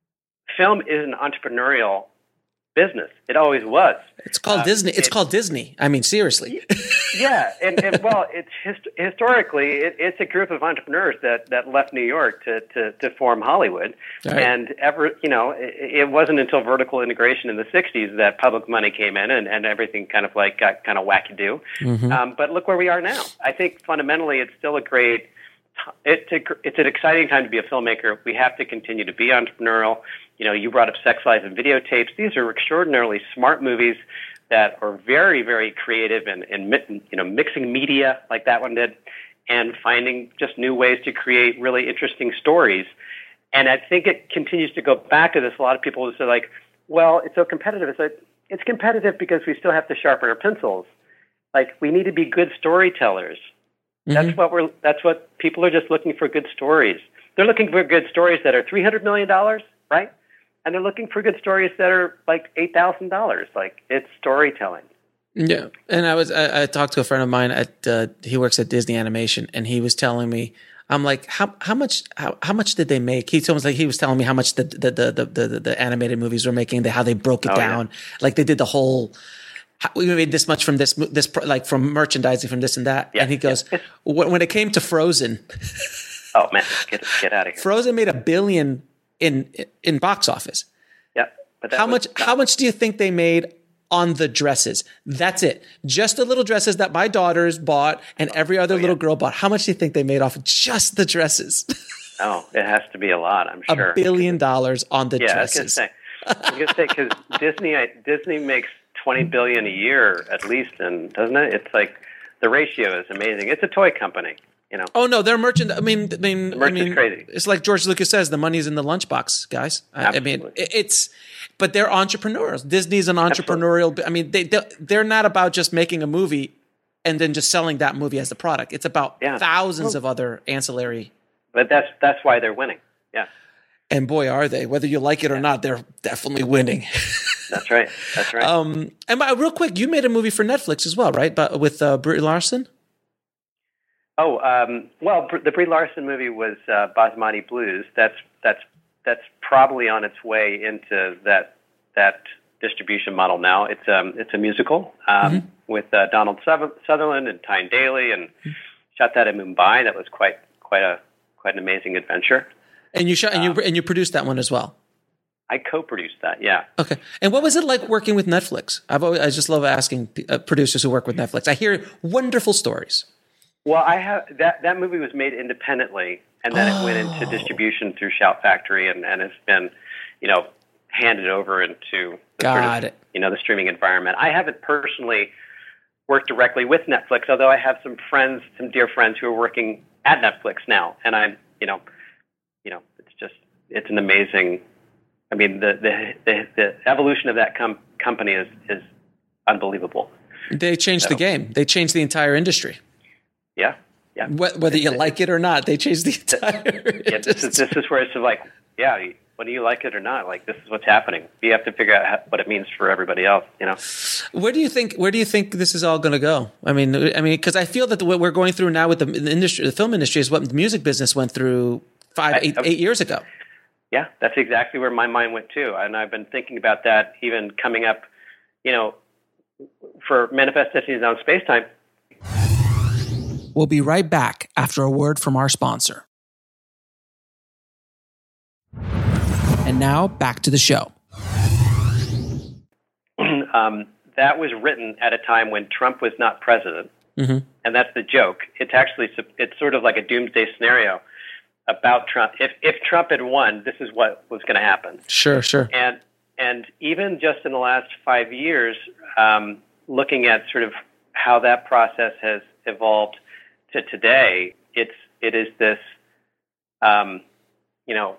film is an entrepreneurial business. It always was. It's called uh, Disney. It's it, called Disney. I mean, seriously. Yeah, and, and well, it's hist- historically, it, it's a group of entrepreneurs that, that left New York to, to, to form Hollywood. Right. And ever, you know, it, it wasn't until vertical integration in the sixties that public money came in and, and everything kind of like got kind of wacky-do. Mm-hmm. Um, but look where we are now. I think fundamentally, it's still a great. It's a, it's an exciting time to be a filmmaker. We have to continue to be entrepreneurial. You know, you brought up Sex Lies and Videotapes. These are extraordinarily smart movies that are very, very creative and, and you know, mixing media like that one did and finding just new ways to create really interesting stories. And I think it continues to go back to this. A lot of people will say, like, well, it's so competitive. It's like, it's competitive because we still have to sharpen our pencils. Like, we need to be good storytellers. That's mm-hmm. what we're. That's what people are just looking for. Good stories. They're looking for good stories that are three hundred million dollars, right? And they're looking for good stories that are like eight thousand dollars. Like, it's storytelling. Yeah, and I was. I, I talked to a friend of mine at. Uh, he works at Disney Animation, and he was telling me. I'm like, how how much how, how much did they make? He told me like he was telling me how much the the the the, the, the animated movies were making. They, how they broke it oh, down. Yeah. Like they did the whole. We made this much from this, this like from merchandising, from this and that. Yeah, and he goes, yeah. when it came to Frozen. Oh man, get get out of here! Frozen made a billion in in box office. Yeah, but how much? Not- how much do you think they made on the dresses? That's it. Just the little dresses that my daughters bought and every other oh, yeah. little girl bought. How much do you think they made off of just the dresses? Oh, it has to be a lot. I'm sure a billion dollars on the yeah, dresses. Yeah, I was gonna say. I was gonna say because Disney Disney makes twenty billion a year at least, and doesn't it? It's like the ratio is amazing. It's a toy company, you know. Oh no, their merchant. I mean, I mean, the merchant's I mean, crazy. It's like George Lucas says, the money's in the lunchbox, guys. Absolutely. I mean, it's, but they're entrepreneurs. Disney's an entrepreneurial. Absolutely. I mean, they they're not about just making a movie and then just selling that movie as the product. It's about yeah. thousands of other ancillary. But that's that's why they're winning. Yeah. And boy, are they! Whether you like it or yeah. not, they're definitely winning. That's right. That's right. Um, and my, real quick, you made a movie for Netflix as well, right? But with uh, Brie Larson. Oh, um, well, the Brie Larson movie was uh, Basmati Blues. That's that's that's probably on its way into that that distribution model now. It's um it's a musical um, mm-hmm. with uh, Donald Sutherland and Tyne Daly, and mm-hmm. shot that in Mumbai. That was quite quite a quite an amazing adventure. And you shot, and you Um, and you produced that one as well. I co-produced that. Yeah. Okay. And what was it like working with Netflix? I've always, I just love asking uh, producers who work with Netflix. I hear wonderful stories. Well, I have that that movie was made independently, and then Oh. it went into distribution through Shout Factory, and, and it's been, you know, handed over into the Got sort of, it. you know, the streaming environment. I haven't personally worked directly with Netflix, although I have some friends, some dear friends who are working at Netflix now, and I'm, you know, you know, it's just it's an amazing. I mean, the the the, the evolution of that com- company is is unbelievable. They changed So- the game. They changed the entire industry. Yeah, yeah. Wh- Whether you like it or not, they changed the entire Yeah, this is industry. this is where it's like, yeah, whether you like it or not, like this is what's happening. You have to figure out how, what it means for everybody else. You know, Where do you think? Where do you think this is all going to go? I mean, I mean, because I feel that the, what we're going through now with the, the industry, the film industry, is what the music business went through five, I- eight, I- eight years ago. yeah, that's exactly where my mind went too, and I've been thinking about that even coming up. You know, for Manifest Destinies on Spacetime. We'll be right back after a word from our sponsor. And now back to the show. um, that was written at a time when Trump was not president, Mm-hmm. and that's the joke. It's actually it's sort of like a doomsday scenario about Trump. If if Trump had won, this is what was going to happen. Sure, sure. And and even just in the last five years, um, looking at sort of how that process has evolved to today, it's it is this, um, you know,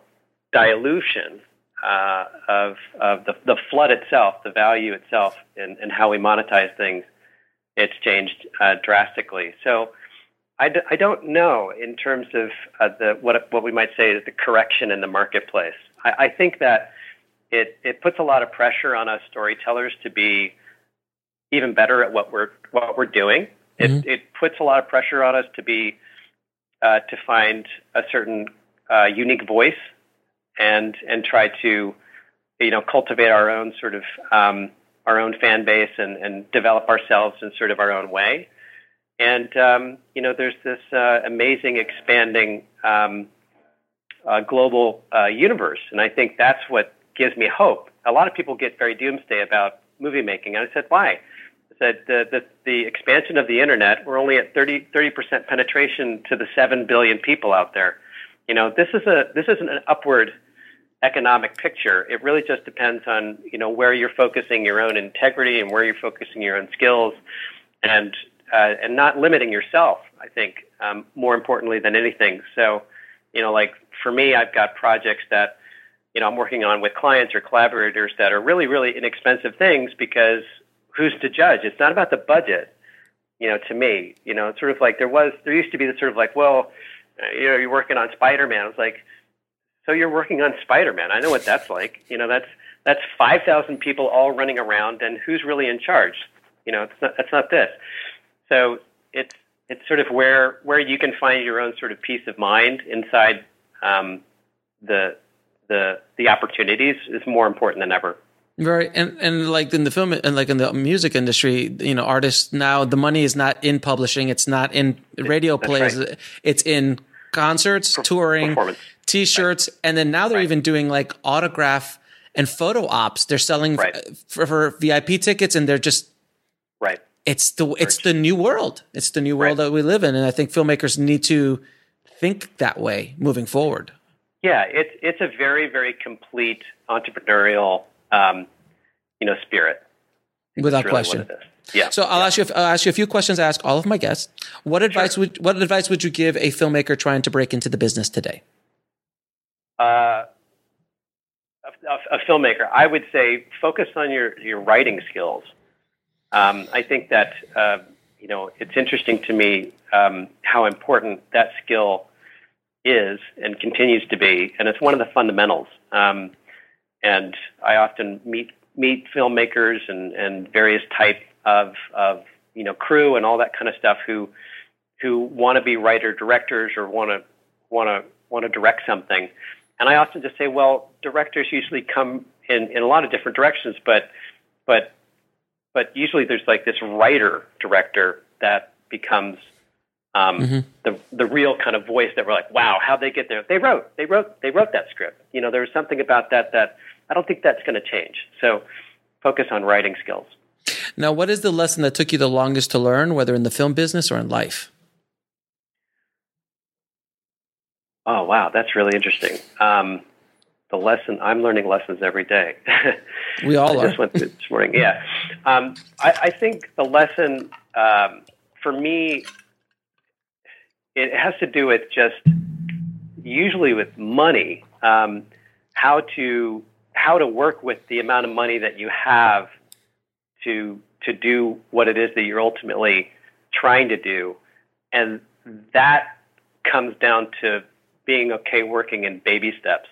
dilution uh, of of the the flood itself, the value itself, and, and how we monetize things. It's changed uh, drastically. So I, d- I don't know in terms of uh, the what what we might say is the correction in the marketplace. I, I think that it it puts a lot of pressure on us storytellers to be even better at what we're what we're doing. It Mhm. it puts a lot of pressure on us to be uh, to find a certain uh, unique voice and and try to you know cultivate our own sort of um, our own fan base and, and develop ourselves in sort of our own way. And um, you know, there's this uh, amazing expanding um, uh, global uh, universe, and I think that's what gives me hope. A lot of people get very doomsday about movie making, and I said, why? I said the the, the expansion of the internet. We're only at thirty percent penetration to the seven billion people out there. You know, this is a this isn't an upward economic picture. It really just depends on you know where you're focusing your own integrity and where you're focusing your own skills, and uh, and not limiting yourself. I think um, more importantly than anything. So, you know, like for me, I've got projects that you know I'm working on with clients or collaborators that are really really inexpensive things because who's to judge? It's not about the budget. You know, to me, you know, it's sort of like there was there used to be this sort of like, well, you know, you're working on Spider-Man. I was like, so you're working on Spider-Man. I know what that's like. You know, that's that's five thousand people all running around, and who's really in charge? You know, it's not, that's not this. So it's it's sort of where where you can find your own sort of peace of mind inside um, the the the opportunities is more important than ever. Right, and and like in the film and like in the music industry, you know, artists now the money is not in publishing, it's not in radio That's plays, right. it's in concerts, touring, Performance. T-shirts, and then now they're Right. even doing like autograph and photo ops. They're selling Right. f- for, for V I P tickets, and they're just Right. it's the it's the new world. It's the new world Right. that we live in, and I think filmmakers need to think that way moving forward. Yeah, it's it's a very very complete entrepreneurial um, you know spirit. Without That's really question. what it is. Yeah. So I'll ask you. I'll ask you a few questions. I ask all of my guests. What advice would What advice would you give a filmmaker trying to break into the business today? Uh, a, a filmmaker, I would say focus on your, your writing skills. Um, I think that, uh, you know, it's interesting to me um, how important that skill is and continues to be, and it's one of the fundamentals. Um, and I often meet meet filmmakers and, and various type of, of, you know, crew and all that kind of stuff who who want to be writer directors or want to want to want to direct something. And I often just say, well, directors usually come in, in a lot of different directions, but but but usually there's like this writer director that becomes Um, Mm-hmm. the the real kind of voice that we're like, wow, how'd they get there? They wrote, they wrote, they wrote that script. You know, there was something about that that I don't think that's going to change. So focus on writing skills. Now, what is the lesson that took you the longest to learn, whether in the film business or in life? Oh, wow, that's really interesting. Um, the lesson, I'm learning lessons every day. We all I are. just went through this morning. Yeah. Um, I, I think the lesson um, for me, it has to do with just usually with money, um, how to how to work with the amount of money that you have to to do what it is that you're ultimately trying to do, and that comes down to being okay working in baby steps.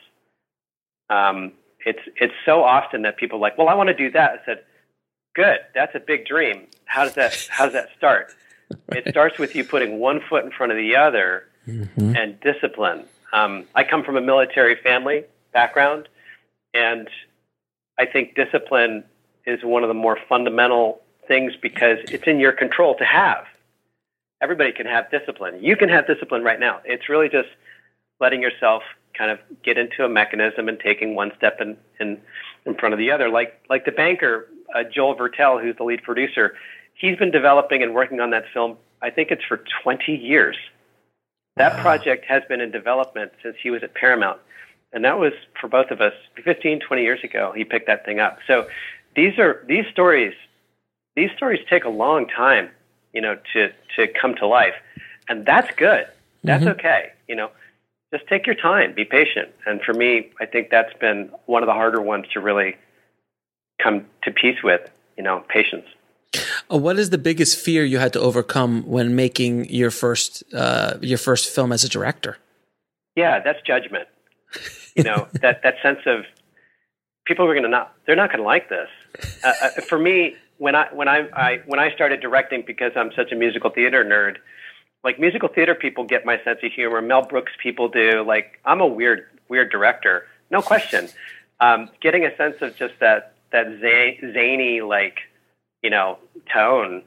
Um, it's it's so often that people are like, well, I want to do that. I said, good, that's a big dream. How does that how does that start? It starts with you putting one foot in front of the other Mm-hmm. and discipline. Um, I come from a military family background, and I think discipline is one of the more fundamental things because it's in your control to have. Everybody can have discipline. You can have discipline right now. It's really just letting yourself kind of get into a mechanism and taking one step in, in, in front of the other. Like, like the banker, uh, Joel Vertel, who's the lead producer, he's been developing and working on that film, I think it's for twenty years. That wow. project has been in development since he was at Paramount. And that was, for both of us, fifteen, twenty years ago, he picked that thing up. So these are, these stories, these stories take a long time, you know, to, to come to life. And that's good. That's mm-hmm. okay. You know, just take your time, be patient. And for me, I think that's been one of the harder ones to really come to peace with, you know, patience. What is the biggest fear you had to overcome when making your first uh, your first film as a director? Yeah, that's judgment. You know, that, that sense of people are going to not, they're not going to like this. Uh, uh, for me, when I when I, I when I started directing, because I'm such a musical theater nerd, like musical theater people get my sense of humor. Mel Brooks people do. Like I'm a weird weird director, no question. Um, getting a sense of just that that zany, zany like. you know, tone,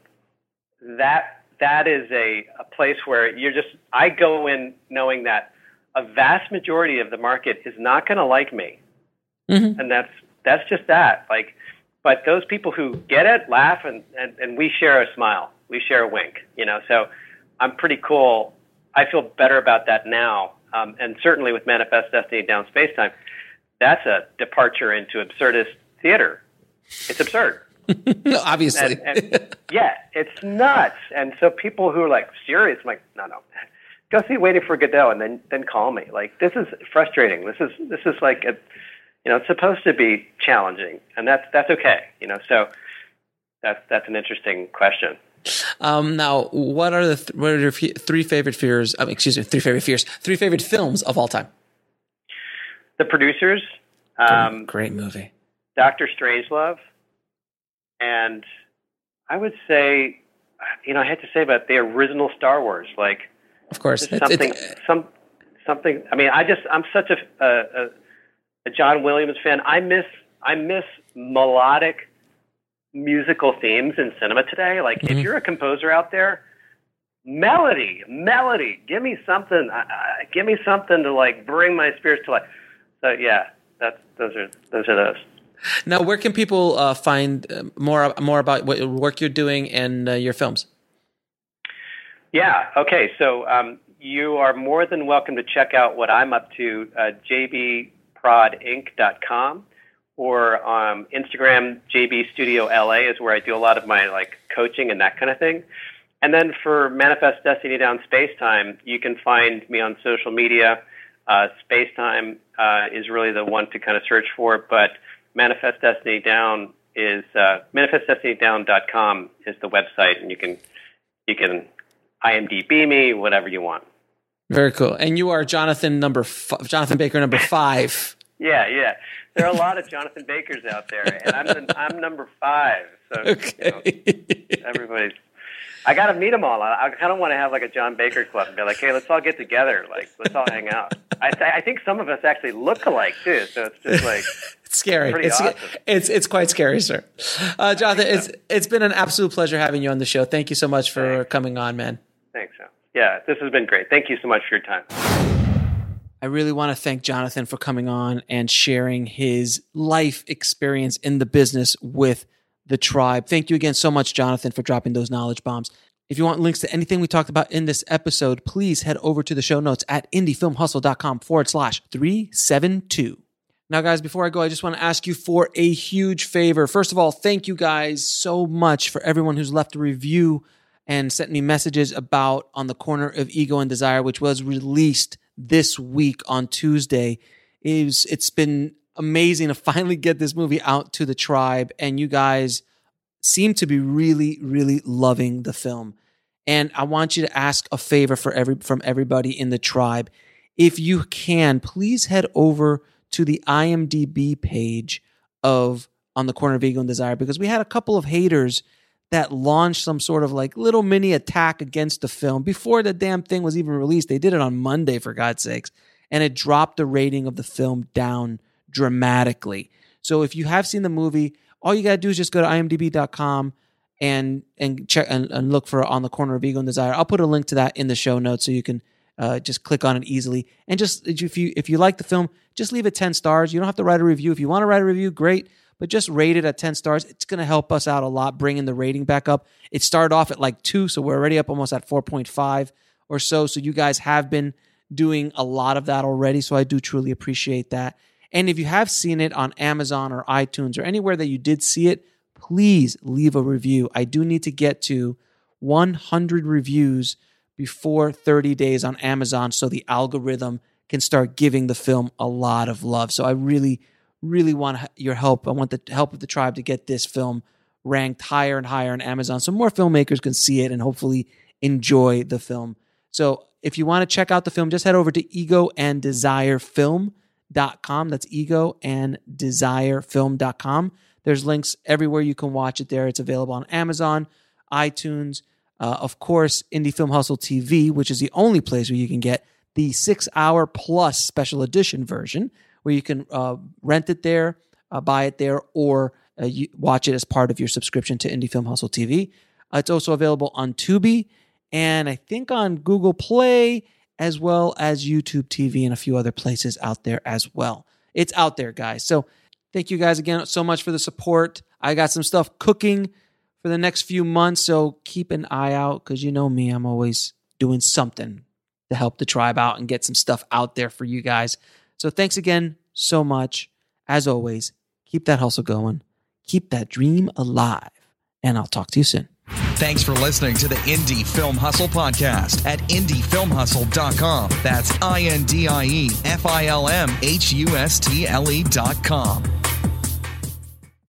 that that is a, a place where you're just, I go in knowing that a vast majority of the market is not going to like me. Mm-hmm. And that's, that's just that. Like, but those people who get it, laugh, and, and, and we share a smile, we share a wink, you know, so I'm pretty cool. I feel better about that now. Um, and certainly with Manifest Destiny Down Spacetime, that's a departure into absurdist theater. It's absurd. Obviously. And, and, yeah, it's nuts. And so people who are like serious, I'm like, no, no, go see Waiting for Godot and then, then call me. Like, this is frustrating. This is, this is like, a, you know, it's supposed to be challenging, and that's, that's okay. You know, so that's, that's an interesting question. Um, now, what are the, th- what are your f- three favorite fears, um, excuse me, three favorite fears, three favorite films of all time? The Producers. Um, Great movie. Doctor Strangelove. And I would say, you know, I had to say about the original Star Wars, like, of course, it's, something, it's, some, something. I mean, I just, I'm such a, a, a John Williams fan. I miss, I miss melodic musical themes in cinema today. Like, mm-hmm. if you're a composer out there, melody, melody, give me something, uh, give me something to like bring my spirits to life. So yeah, that's those are those are those. Now, where can people uh, find more more about what work you're doing and uh, your films? Yeah, okay. So um, you are more than welcome to check out what I'm up to, uh, j b prod inc dot com, or um, Instagram, J B Studio L A is where I do a lot of my like coaching and that kind of thing. And then for Manifest Destiny Down Spacetime, you can find me on social media. Uh, Spacetime uh, is really the one to kind of search for, but Manifest Destiny Down is uh, manifest destiny down dot com is the website, and you can you can I M D B me, whatever you want. Very cool. And you are Jonathan number f- Jonathan Baker number five. yeah, yeah. There are a lot of Jonathan Bakers out there, and I'm the, I'm number five. So okay. You know, everybody's. I got to meet them all. I, I kind of want to have like a John Baker club and be like, hey, let's all get together. Like, let's all hang out. I, th- I think some of us actually look alike too. So it's just like, it's scary. It's, awesome. it's, it's quite scary, sir. Uh, Jonathan, it's, it's been an absolute pleasure having you on the show. Thank you so much for Thanks. coming on, man. Thanks, Al. Yeah, this has been great. Thank you so much for your time. I really want to thank Jonathan for coming on and sharing his life experience in the business with the tribe. Thank you again so much, Jonathan, for dropping those knowledge bombs. If you want links to anything we talked about in this episode, please head over to the show notes at indiefilmhustle.com forward slash 372. Now, guys, before I go, I just want to ask you for a huge favor. First of all, thank you guys so much for everyone who's left a review and sent me messages about On the Corner of Ego and Desire, which was released this week on Tuesday. It was, it's been amazing to finally get this movie out to the tribe, and you guys seem to be really, really loving the film. And I want you to ask a favor for every from everybody in the tribe. If you can, please head over to the I M D B page of On the Corner of Ego and Desire, because we had a couple of haters that launched some sort of like little mini attack against the film before the damn thing was even released. They did it on Monday, for God's sakes, and it dropped the rating of the film down dramatically. So if you have seen the movie, all you got to do is just go to I M D B dot com and and check and, and look for On the Corner of Ego and Desire. I'll put a link to that in the show notes so you can uh, just click on it easily. And just if you if you like the film, just leave it ten stars. You don't have to write a review. If you want to write a review, great. But just rate it at ten stars. It's going to help us out a lot, bringing the rating back up. It started off at like two, so we're already up almost at four point five or so. So you guys have been doing a lot of that already, so I do truly appreciate that. And if you have seen it on Amazon or iTunes or anywhere that you did see it, please leave a review. I do need to get to one hundred reviews before thirty days on Amazon so the algorithm can start giving the film a lot of love. So I really really want your help. I want the help of the tribe to get this film ranked higher and higher on Amazon so more filmmakers can see it and hopefully enjoy the film. So if you want to check out the film, just head over to ego and desire film dot com. That's ego and desire film dot com. There's links everywhere you can watch it there. It's available on Amazon, iTunes, uh, of course, Indie Film Hustle T V, which is the only place where you can get the six-hour plus special edition version, where you can uh, rent it there, uh, buy it there, or uh, you watch it as part of your subscription to Indie Film Hustle T V. Uh, it's also available on Tubi, and I think on Google Play, as well as YouTube T V and a few other places out there as well. It's out there, guys. So thank you guys again so much for the support. I got some stuff cooking for the next few months, so keep an eye out, because you know me, I'm always doing something to help the tribe out and get some stuff out there for you guys. So thanks again so much. As always, keep that hustle going. Keep that dream alive. And I'll talk to you soon. Thanks for listening to the Indie Film Hustle podcast at indie film hustle dot com. That's I N D I E F I L M H U S T L E dot com.